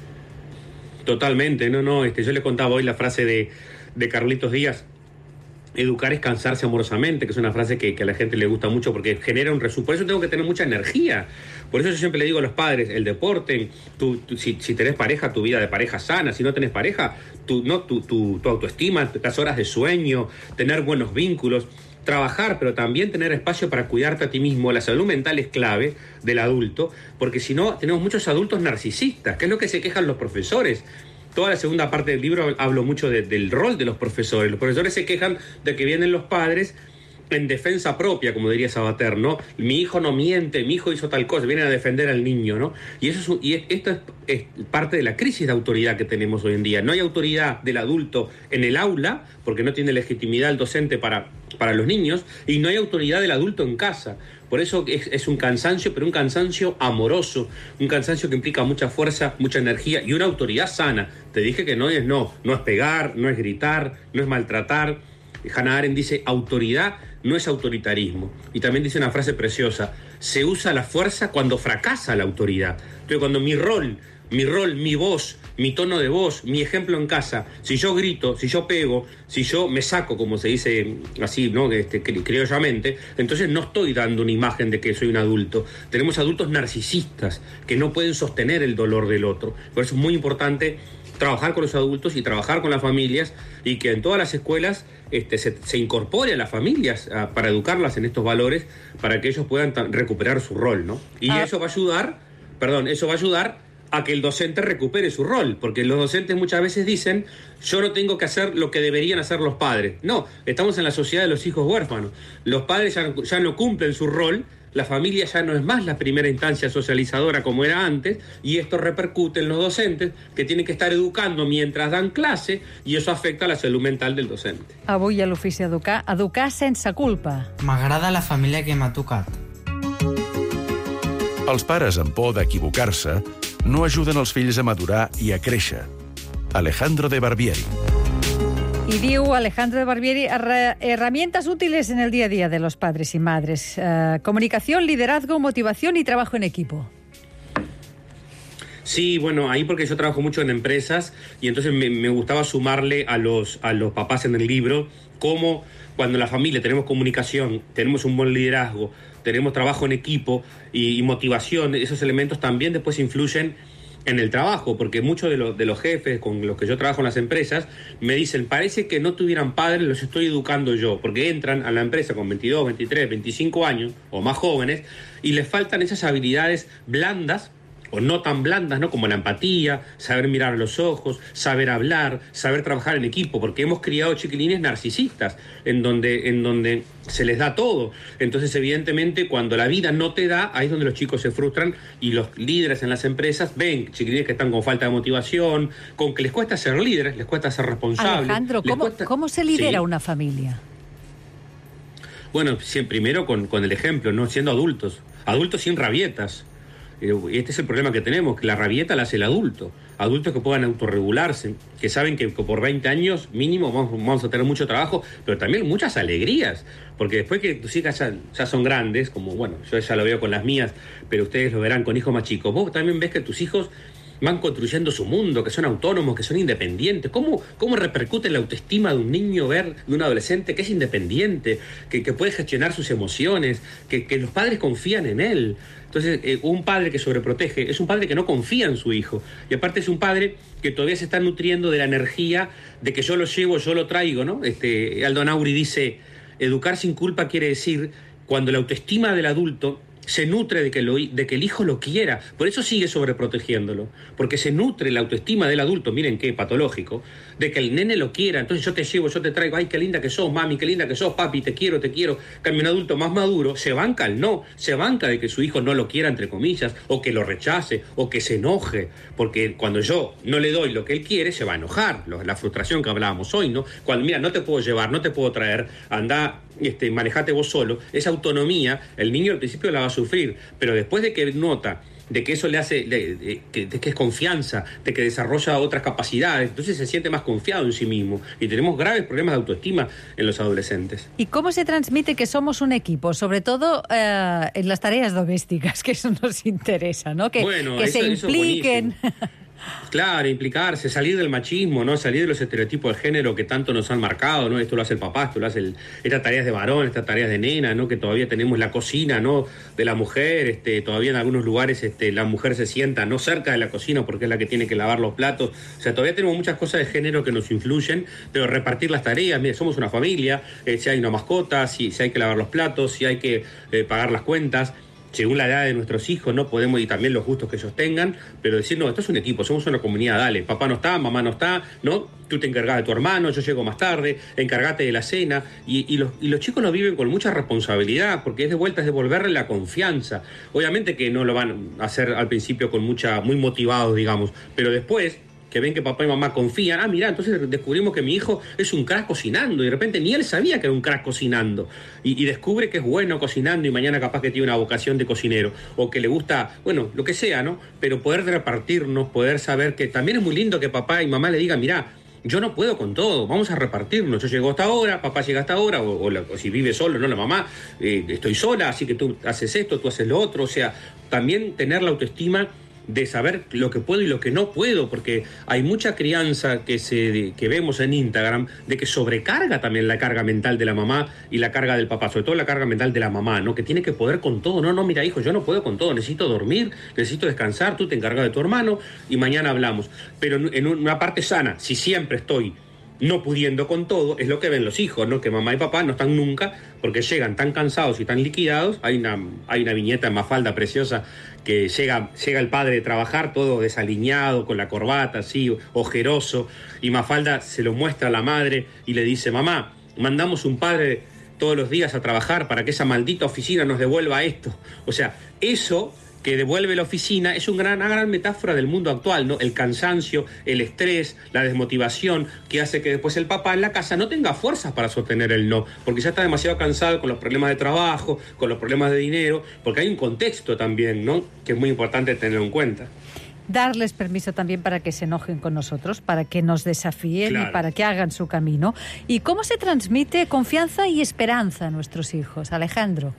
Totalmente, no, no, este, yo le contaba hoy la frase de de Carlitos Díaz: educar es cansarse amorosamente, que es una frase que, que a la gente le gusta mucho porque genera un resumen. Por eso tengo que tener mucha energía. Por eso yo siempre le digo a los padres, el deporte, tú, tú, si, si tenés pareja, tu vida de pareja sana. Si no tenés pareja, tu, no, tu, tu, tu autoestima, las horas de sueño, tener buenos vínculos, trabajar, pero también tener espacio para cuidarte a ti mismo. La salud mental es clave del adulto, porque si no, tenemos muchos adultos narcisistas, que es lo que se quejan los profesores. Toda la segunda parte del libro hablo mucho de, del rol de los profesores. Los profesores se quejan de que vienen los padres en defensa propia, como diría Sabater, ¿no? Mi hijo no miente, mi hijo hizo tal cosa, vienen a defender al niño, ¿no? Y, eso es un, y esto es, es parte de la crisis de autoridad que tenemos hoy en día. No hay autoridad del adulto en el aula, porque no tiene legitimidad el docente para, para los niños, y no hay autoridad del adulto en casa. Por eso es, es un cansancio, pero un cansancio amoroso, un cansancio que implica mucha fuerza, mucha energía y una autoridad sana. Te dije que no es no, no es pegar, no es gritar, no es maltratar. Hannah Arendt dice: autoridad no es autoritarismo. Y también dice una frase preciosa: se usa la fuerza cuando fracasa la autoridad. Entonces, cuando mi rol, mi rol, mi voz, mi tono de voz, mi ejemplo en casa, si yo grito, si yo pego, si yo me saco, como se dice así, ¿no?, este, criollamente, entonces no estoy dando una imagen de que soy un adulto. Tenemos adultos narcisistas que no pueden sostener el dolor del otro. Por eso es muy importante trabajar con los adultos y trabajar con las familias, y que en todas las escuelas este, se, se incorpore a las familias a, para educarlas en estos valores, para que ellos puedan ta- recuperar su rol, ¿no? Y ah. eso va a ayudar, perdón, eso va a ayudar a que el docente recupere su rol, porque los docentes muchas veces dicen: yo no tengo que hacer lo que deberían hacer los padres. No, estamos en la sociedad de los hijos huérfanos. Los padres ya, ya no cumplen su rol, la familia ya no es más la primera instancia socializadora como era antes, y esto repercute en los docentes, que tienen que estar educando mientras dan clase, y eso afecta a la salud mental del docente. Avui a l'Ofici Educar, educar sense culpa. M'agrada la família que m'ha tocat. Els pares amb por d'equivocar-se no ayuden als fills a madurar i a créixer. Alejandro de Barbieri. Y diu Alejandro de Barbieri: herramientas útiles en el día a día de los padres y madres. Uh, comunicación, liderazgo, motivación y trabajo en equipo. Sí, bueno, ahí porque yo trabajo mucho en empresas, y entonces me, me gustaba sumarle a los, a los papás en el libro cómo cuando en la familia tenemos comunicación, tenemos un buen liderazgo, tenemos trabajo en equipo y, y motivación, esos elementos también después influyen en el trabajo, porque muchos de, lo, de los jefes con los que yo trabajo en las empresas me dicen: parece que no tuvieran padres, los estoy educando yo, porque entran a la empresa con veintidós, veintitrés, veinticinco años o más jóvenes, y les faltan esas habilidades blandas o no tan blandas, ¿no?, como la empatía, saber mirar a los ojos, saber hablar, saber trabajar en equipo, porque hemos criado chiquilines narcisistas, en donde, en donde se les da todo. Entonces, evidentemente, cuando la vida no te da, ahí es donde los chicos se frustran, y los líderes en las empresas ven chiquilines que están con falta de motivación, con que les cuesta ser líderes, les cuesta ser responsables. Alejandro, ¿cómo, cuesta... ¿cómo se lidera sí. una familia? Bueno, primero con, con el ejemplo, ¿no?, siendo adultos, adultos sin rabietas. Este es el problema que tenemos, que la rabieta la hace el adulto. Adultos que puedan autorregularse, que saben que por veinte años mínimo vamos, vamos a tener mucho trabajo, pero también muchas alegrías, porque después que tus hijas ya, ya son grandes, como bueno, yo ya lo veo con las mías, pero ustedes lo verán con hijos más chicos, vos también ves que tus hijos van construyendo su mundo, que son autónomos, que son independientes. ¿Cómo, cómo repercute la autoestima de un niño ver, de un adolescente que es independiente, que, que puede gestionar sus emociones, que, que los padres confían en él? Entonces, eh, un padre que sobreprotege es un padre que no confía en su hijo. Y aparte es un padre que todavía se está nutriendo de la energía de que yo lo llevo, yo lo traigo, ¿no? Este, Aldo Nauri dice: educar sin culpa quiere decir cuando la autoestima del adulto se nutre de que, lo, de que el hijo lo quiera, por eso sigue sobreprotegiéndolo, porque se nutre la autoestima del adulto, miren qué patológico, de que el nene lo quiera, entonces yo te llevo, yo te traigo, ay, qué linda que sos, mami, qué linda que sos, papi, te quiero, te quiero. Cambio, un adulto más maduro se banca el no, se banca de que su hijo no lo quiera, entre comillas, o que lo rechace, o que se enoje, porque cuando yo no le doy lo que él quiere, se va a enojar, la frustración que hablábamos hoy, ¿no? Cuando, mira, no te puedo llevar, no te puedo traer, anda, este, manejate vos solo, esa autonomía, el niño al principio la va a sufrir, pero después de que nota de que eso le hace, de, de, de, de que es confianza, de que desarrolla otras capacidades, entonces se siente más confiado en sí mismo, y tenemos graves problemas de autoestima en los adolescentes. ¿Y cómo se transmite que somos un equipo? Sobre todo eh, en las tareas domésticas, que eso nos interesa, ¿no? Que, bueno, que eso, se impliquen. Claro, implicarse, salir del machismo, ¿no? Salir de los estereotipos de género que tanto nos han marcado, ¿no? Esto lo hace el papá, esto lo hace el, estas tareas de varón, estas tareas de nena, ¿no? Que todavía tenemos la cocina, ¿no? De la mujer, este, todavía en algunos lugares este, la mujer se sienta no cerca de la cocina porque es la que tiene que lavar los platos. O sea, todavía tenemos muchas cosas de género que nos influyen, pero repartir las tareas, mire, somos una familia, eh, si hay una mascota, si, si hay que lavar los platos, si hay que eh, pagar las cuentas, según la edad de nuestros hijos, ¿no? Podemos, y también los gustos que ellos tengan, pero decir, no, esto es un equipo, somos una comunidad, dale, papá no está, mamá no está, ¿no? Tú te encargas de tu hermano, yo llego más tarde, encárgate de la cena, y, y, los, y los chicos lo viven con mucha responsabilidad, porque es de vuelta, es devolverle la confianza. Obviamente que no lo van a hacer al principio con mucha, muy motivados, digamos, pero después, que ven que papá y mamá confían, ah, mira, entonces descubrimos que mi hijo es un crack cocinando, y de repente ni él sabía que era un crack cocinando, y, y descubre que es bueno cocinando, y mañana capaz que tiene una vocación de cocinero, o que le gusta, bueno, lo que sea, ¿no? Pero poder repartirnos, poder saber que también es muy lindo que papá y mamá le digan, mira, yo no puedo con todo, vamos a repartirnos, yo llego hasta ahora, papá llega hasta ahora, o, o, la, o si vive solo, no la mamá, eh, estoy sola, así que tú haces esto, tú haces lo otro, o sea, también tener la autoestima de saber lo que puedo y lo que no puedo, porque hay mucha crianza que se que vemos en Instagram de que sobrecarga también la carga mental de la mamá y la carga del papá, sobre todo la carga mental de la mamá, ¿no? Que tiene que poder con todo. No, no, mira, hijo, yo no puedo con todo, necesito dormir, necesito descansar, tú te encargas de tu hermano y mañana hablamos. Pero en una parte sana, si siempre estoy no pudiendo con todo, es lo que ven los hijos, ¿no? Que mamá y papá no están nunca, porque llegan tan cansados y tan liquidados. Hay una, hay una viñeta en Mafalda preciosa que llega, llega el padre de trabajar todo desaliñado, con la corbata así, ojeroso, y Mafalda se lo muestra a la madre y le dice, mamá, mandamos un padre todos los días a trabajar para que esa maldita oficina nos devuelva esto. O sea, eso que devuelve la oficina es un gran, una gran metáfora del mundo actual, ¿no? El cansancio, el estrés, la desmotivación, que hace que después el papá en la casa no tenga fuerzas para sostener el no, porque ya está demasiado cansado con los problemas de trabajo, con los problemas de dinero, porque hay un contexto también, ¿no? Que es muy importante tenerlo en cuenta. Darles permiso también para que se enojen con nosotros, para que nos desafíen, claro, y para que hagan su camino. ¿Y cómo se transmite confianza y esperanza a nuestros hijos, Alejandro?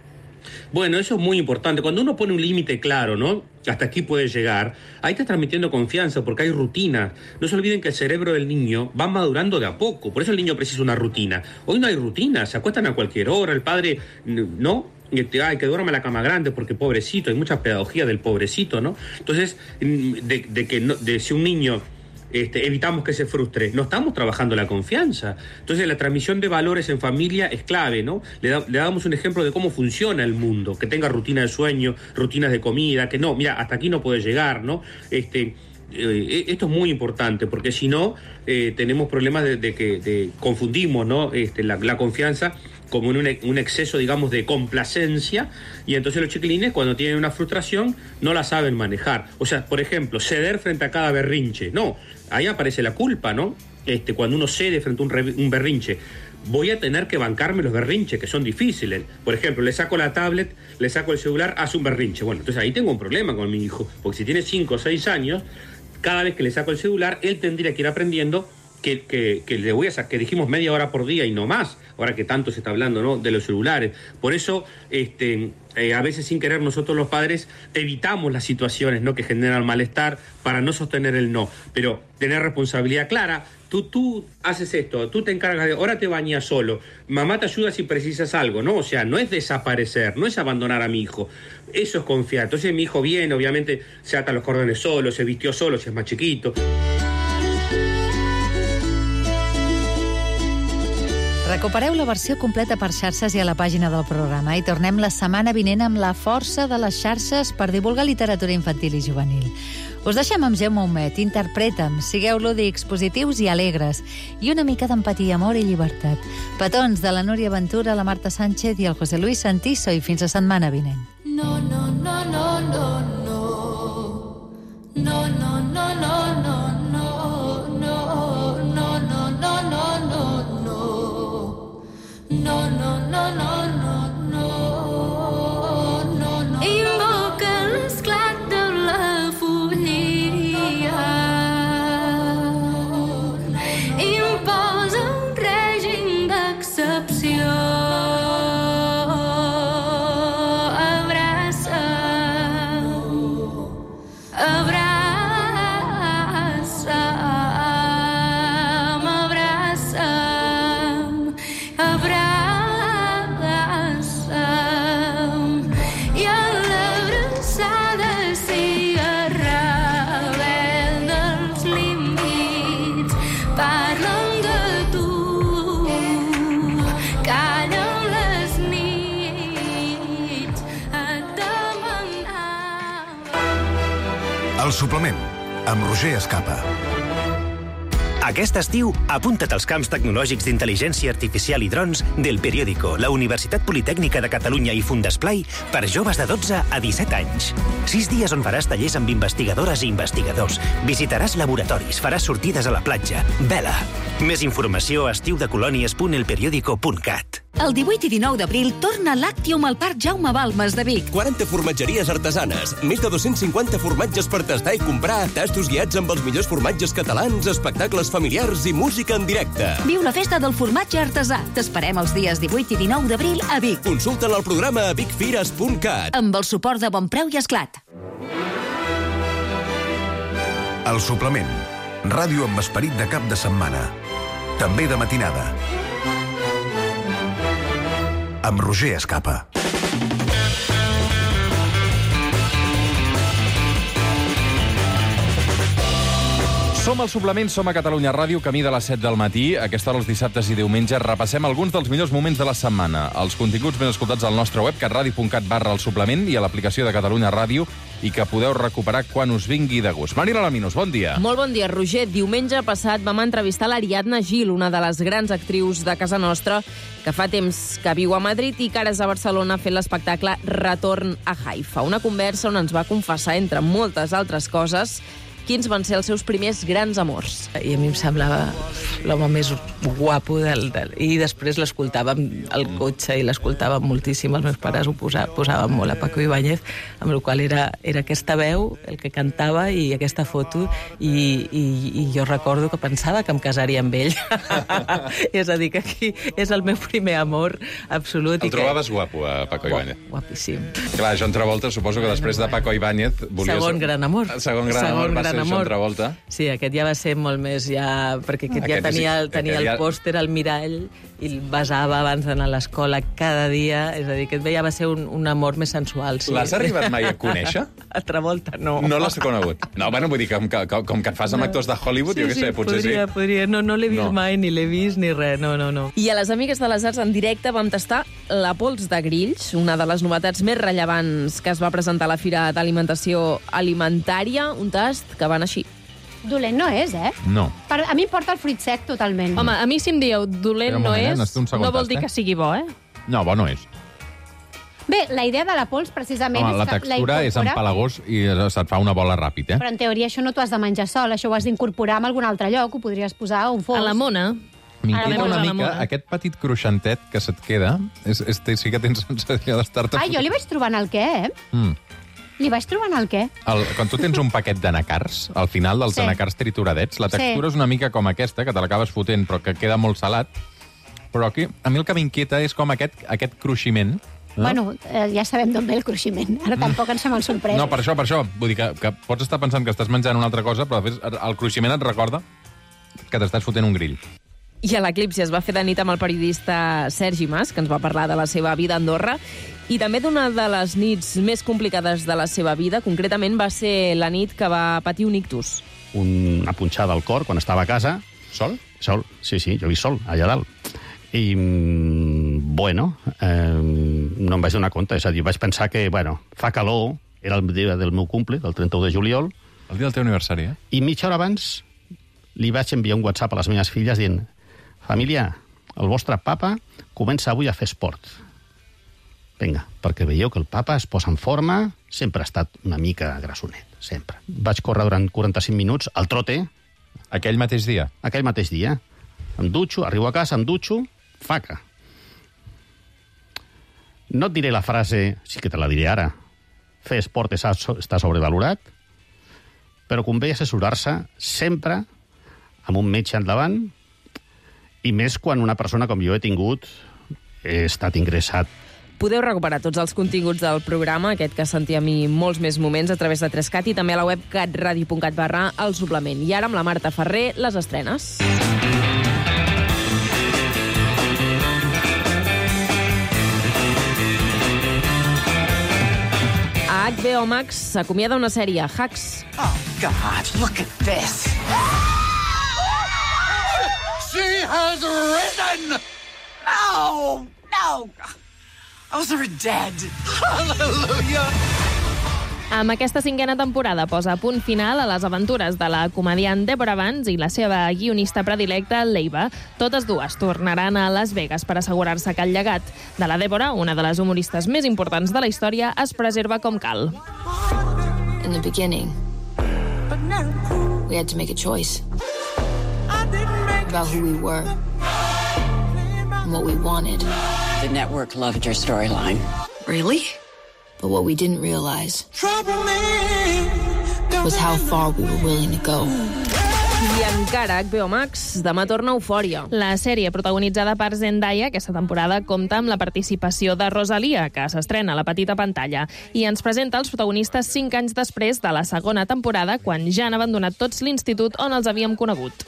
Bueno, eso es muy importante. Cuando uno pone un límite claro, ¿no? Hasta aquí puede llegar, ahí está transmitiendo confianza porque hay rutinas. No se olviden que el cerebro del niño va madurando de a poco, por eso el niño precisa una rutina. Hoy no hay rutina, se acuestan a cualquier hora, el padre, ¿no? Ay, que duerma la cama grande porque pobrecito, hay mucha pedagogía del pobrecito, ¿no? Entonces, de, de que no, de si un niño Este, evitamos que se frustre, no estamos trabajando la confianza. Entonces la transmisión de valores en familia es clave, ¿no? Le, da, le damos un ejemplo de cómo funciona el mundo, que tenga rutina de sueño, rutinas de comida, que no, mira, hasta aquí no puede llegar, ¿no? Este, eh, esto es muy importante, porque si no, eh, tenemos problemas de, de que de, confundimos, ¿no? Este, la, la confianza como en un, un exceso, digamos, de complacencia, y entonces los chiquilines, cuando tienen una frustración, no la saben manejar. O sea, por ejemplo, ceder frente a cada berrinche. No, ahí aparece la culpa, ¿no? Este, cuando uno cede frente a un, re, un berrinche, voy a tener que bancarme los berrinches, que son difíciles. Por ejemplo, le saco la tablet, le saco el celular, hace un berrinche. Bueno, entonces ahí tengo un problema con mi hijo, porque si tiene cinco o seis años, cada vez que le saco el celular, él tendría que ir aprendiendo que, que, que le voy a sacar, que dijimos media hora por día y no más, ahora que tanto se está hablando, ¿no?, de los celulares. Por eso, este, eh, a veces sin querer nosotros los padres evitamos las situaciones, ¿no?, que generan malestar para no sostener el no, pero tener responsabilidad clara. Tú, tú haces esto, tú te encargas de, ahora te bañas solo, mamá te ayuda si precisas algo, ¿no? O sea, no es desaparecer, no es abandonar a mi hijo, eso es confiar. Entonces mi hijo viene, obviamente se ata los cordones solo, se vistió solo, si es más chiquito. Recupereu la versió completa per xarxes i a la pàgina del programa i tornem la setmana vinent amb la força de les xarxes per divulgar literatura infantil i juvenil. Us deixem amb Jaume Humet, interpreta'm, sigueu lúdics, positius i alegres, i una mica d'empatia, amor i llibertat. Petons de la Núria Ventura, la Marta Sánchez i el José Luis Santiso, i fins la setmana vinent. No, no, no, no, no, no. No, no, no, no, no, no, no, no, no, no, no, no, no. No, no, no, no, no, no, no, no. Invoca l'esclat de la follia. Imposa un règim d'excepció. Abraça. Abraça. El suplement, amb Roger Escapa. Aquest estiu, apunta't als camps tecnològics d'intel·ligència artificial i drons del Periódico, la Universitat Politècnica de Catalunya i Fundesplai per joves de dotze a disset anys. Sis dies on faràs tallers amb investigadores i investigadors, visitaràs laboratoris, faràs sortides a la platja. Vela! Més informació a estiu de colònies punt el periódico punt cat. El divuit i dinou d'abril torna Lactium al Parc Jaume Balmes de Vic. quaranta formatgeries artesanes, més de dos-cents cinquanta formatges per tastar i comprar, tastos guiats amb els millors formatges catalans, espectacles familiars i música en directe. Viu la festa del formatge artesà. T'esperem els dies divuit i dinou d'abril a Vic. Consulta el programa a vic fires punt cat. Amb el suport de Bonpreu i Esclat. El suplement. Ràdio amb esperit de cap de setmana. També de matinada. Amb Roger Escapa. Som al suplement, som a Catalunya Ràdio, camí de les set del matí. A aquesta hora, els dissabtes i diumenges, repassem alguns dels millors moments de la setmana. Els continguts ben escoltats al nostre web, catradio punt cat barra el suplement, i a l'aplicació de Catalunya Ràdio, i que podeu recuperar quan us vingui de gust. Marina Laminos, bon dia. Molt bon dia, Roger. Diumenge passat vam entrevistar l'Ariadna Gil, una de les grans actrius de casa nostra, que fa temps que viu a Madrid i que ara és a Barcelona fent l'espectacle Retorn a Haifa. Una conversa on ens va confessar, entre moltes altres coses, quins van ser els seus primers grans amors. I a mi em semblava l'home més guapo del, del... i després l'escoltàvem al cotxe i l'escoltàvem moltíssim. Els meus pares ho posa, posaven molt a Paco Ibáñez, amb la qual era, era aquesta veu, el que cantava, i aquesta foto, i, i, i jo recordo que pensava que em casaria amb ell. És a dir, que aquí és el meu primer amor absolut. El trobaves que... guapo, a Paco Ibáñez? Guapíssim. Clar, John Travolta, suposo que després de Paco Ibáñez... Volies... Segon gran amor. Segon gran Segon amor va gran ser amor. John Travolta. Sí, aquest ja va ser molt més, ja, perquè aquest, aquest ja tenia, el, tenia el pòster al mirall i el besava abans d'anar a l'escola cada dia. És a dir, aquest ja va ser un, un amor més sensual. Sí. L'has arribat mai a conèixer? A Travolta, no. No l'has conegut? No, bueno, vull dir, com que, com que et fas amb no. actors de Hollywood, sí, jo què sé, sí, potser podria, sí. Podria. No, no l'he vist no. mai, ni l'he vist, ni res. No, no, no. I a les Amigues de les Arts en directe vam tastar la pols de grills, una de les novetats més rellevants que es va presentar a la Fira d'Alimentació Alimentària, un tast que van així. Dolent no és, eh? No. Per, a mi em porta el fruit sec, totalment. Home, a mi si em dieu dolent no és, no vol dir que sigui bo, eh? No, bo no és. Bé, la idea de la pols, precisament, Home, és la que textura la és empalagós i se't fa una bola ràpid, eh? Però en teoria això no t'ho has de menjar sol, això ho has d'incorporar en algun altre lloc, ho podries posar a un fos. A la mona. M'inquieta una mica, aquest petit cruixentet que se't queda, és, és, sí que tens sensació d'estar-te... Ah, jo li vaig trobant el què, eh? Mm. Li vaig trobant el què? El, quan tu tens un paquet d'anacars, al final dels sí. anacars trituradets, la textura sí. és una mica com aquesta, que te l'acabes fotent, però que queda molt salat. Però aquí, a mi el que m'inquieta és com aquest, aquest cruiximent. No? Bueno, eh, ja sabem d'on ve el cruiximent. Ara mm. tampoc ens fem el sorprès. No, per això, per això. Vull dir que, que pots estar pensant que estàs menjant una altra cosa, però el cruiximent et recorda que t'estàs fotent un grill. I a l'Eclipsi es va fer de nit amb el periodista Sergi Mas, que ens va parlar de la seva vida a Andorra, i també d'una de les nits més complicades de la seva vida. Concretament va ser la nit que va patir un ictus. Una punxada al cor quan estava a casa. Sol? Sol, sí, sí, jo he vist sol, allà dalt. I, bueno, eh, no em vaig donar compte. És a dir, vaig pensar que, bueno, fa calor, era el dia del meu cumple, del trenta-u de juliol. El dia del teu aniversari, eh? I mitja hora abans li vaig enviar un WhatsApp a les meves filles dient: família, el vostre papa comença avui a fer esport. Vinga, perquè veieu que el papa es posa en forma, sempre ha estat una mica grassonet, sempre. Vaig córrer durant quaranta-cinc minuts al trote. Aquell mateix dia? Aquell mateix dia. Em dutxo, arribo a casa, em dutxo, faca. No et diré la frase, sí que te la diré ara, fer esport està sobrevalorat, però convé assessorar-se sempre amb un metge endavant, i més quan una persona com jo he tingut, he estat ingressat. Podeu recuperar tots els continguts del programa, aquest que sentíem i molts més moments, a través de Trescat i també a la web catradio punt cat barra el suplement. I ara amb la Marta Ferrer, les estrenes. A H B O Max s'acomiada una sèrie, Hacks. Oh, God, look at this. She has risen! No, no. Those are dead. Hallelujah. Amb aquesta cinquena temporada posa punt final a les aventures de la comediant Deborah Vance i la seva guionista predilecta, Leiva. Totes dues tornaran a Las Vegas per assegurar-se que el llegat de la Deborah, una de les humoristes més importants de la història, es preserva com cal. In the beginning, we had to make a choice about who we were and what we wanted. The network loved your storyline. Really? But what we didn't realize was how far we were willing to go. I encara H B O Max, demà torna Eufòria. La sèrie protagonitzada per Zendaya aquesta temporada compta amb la participació de Rosalia, que s'estrena a la petita pantalla, i ens presenta els protagonistes cinc anys després de la segona temporada, quan ja han abandonat tots l'institut on els havíem conegut.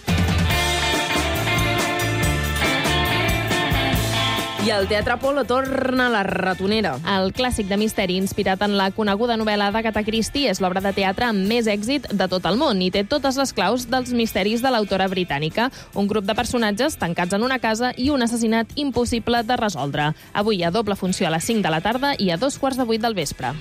I el Teatre Apolo torna a la ratonera. El clàssic de misteri inspirat en la coneguda novel·la d'Agatha Christie és l'obra de teatre amb més èxit de tot el món i té totes les claus dels misteris de l'autora britànica. Un grup de personatges tancats en una casa i un assassinat impossible de resoldre. Avui a doble funció a les cinc de la tarda i a dos quarts de vuit del vespre.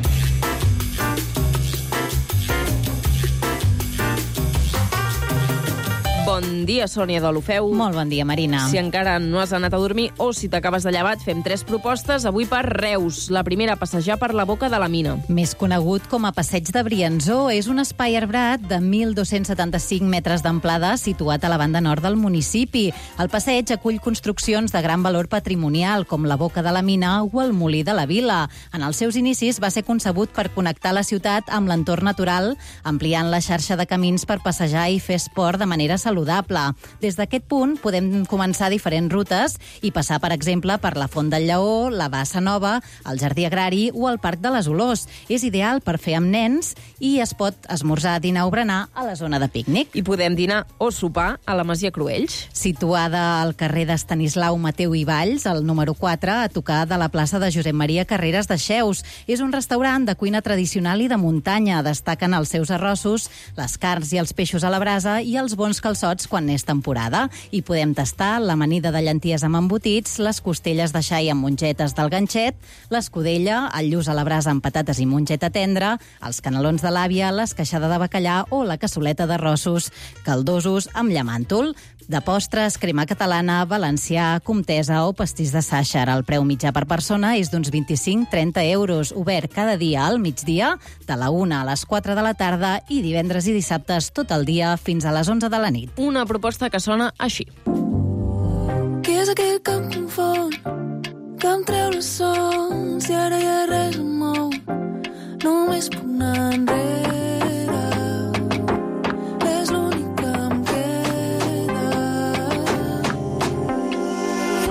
Bon dia, Sònia Deulofeu. Molt bon dia, Marina. Si encara no has anat a dormir o si t'acabes de llevar, fem tres propostes avui per Reus. La primera, passejar per la boca de la mina. Més conegut com a Passeig de Briançó, és un espai arbrat de mil dos-cents setanta-cinc metres d'amplada situat a la banda nord del municipi. El passeig acull construccions de gran valor patrimonial, com la boca de la mina o el molí de la vila. En els seus inicis va ser concebut per connectar la ciutat amb l'entorn natural, ampliant la xarxa de camins per passejar i fer esport de manera saludable. Des d'aquest punt podem començar diferents rutes i passar, per exemple, per la Font del Lleó, la Bassa Nova, el Jardí Agrari o el Parc de les Olors. És ideal per fer amb nens i es pot esmorzar, dinar o berenar a la zona de pícnic. I podem dinar o sopar a la Masia Cruells. Situada al carrer d'Estanislau Mateu i Valls, al número quatre, a tocar de la plaça de Josep Maria Carreras de Xeus. És un restaurant de cuina tradicional i de muntanya. Destaquen els seus arrossos, les carns i els peixos a la brasa i els bons calçots quan és temporada. I podem tastar l'amanida de llenties amb embotits, les costelles de xai amb mongetes del ganxet, l'escudella, el lluç a la brasa amb patates i mongeta tendra, els canelons de l'àvia, l'esqueixada de bacallà o la cassoleta d'arrossos caldosos amb llamàntol. De postres, crema catalana, valencià, comtesa o pastís de Sàcher. El preu mitjà per persona és d'uns vint-i-cinc a trenta euros, obert cada dia al migdia, de la una a les quatre de la tarda i divendres i dissabtes tot el dia fins a les onze de la nit. Una proposta que sona així. Qui és aquell que em confon, que em treu el son, si ara ja res em mou, només puc anar enrere, és l'únic que em queda. Perquè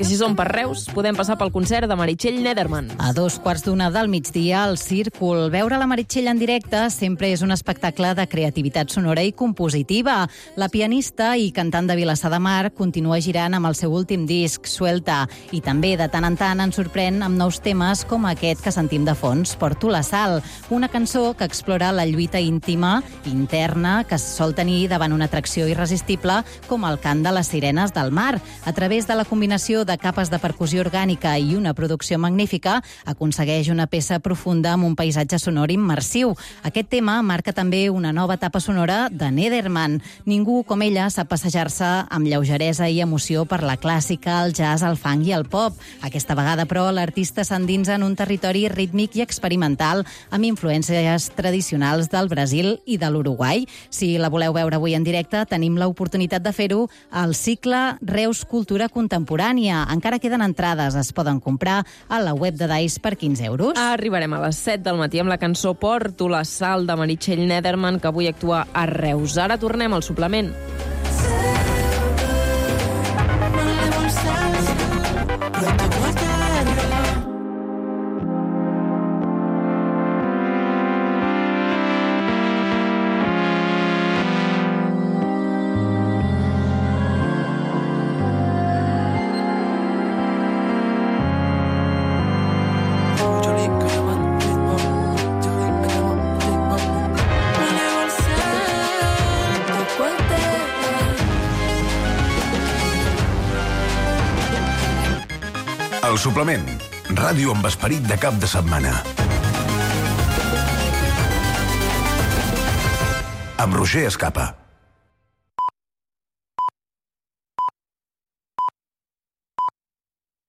si som per Reus, podem passar pel concert de Meritxell Nederman. A dos quarts d'una del migdia, al Círcul. Veure la Meritxell en directe sempre és un espectacle de creativitat sonora i compositiva. La pianista i cantant de Vilassar de Mar continua girant amb el seu últim disc, Suelta, i també de tant en tant ens sorprèn amb nous temes com aquest que sentim de fons, Porto la Sal, una cançó que explora la lluita íntima, interna, que es sol tenir davant una atracció irresistible com el cant de les sirenes del mar. A través de la combinació de capes de percussió orgànica i una producció magnífica, aconsegueix una peça profunda amb un paisatge sonor immersiu. Aquest tema marca també una nova etapa sonora de Nederman. Ningú com ella sap passejar-se amb lleugeresa i emoció per la clàssica, el jazz, el funk i el pop. Aquesta vegada, però, l'artista s'endinsa en un territori rítmic i experimental amb influències tradicionals del Brasil i de l'Uruguai. Si la voleu veure avui en directe, tenim l'oportunitat de fer-ho al cicle Reus Cultura Contemporània. Encara queden entrades, es poden comprar a la web de Dice per quinze euros. Arribarem a les set del matí amb la cançó Porto la Sal de Meritxell Nederman, que avui actua a Reus. Ara tornem al suplement. El suplement. Ràdio amb esperit de cap de setmana. Amb Roger Escapa.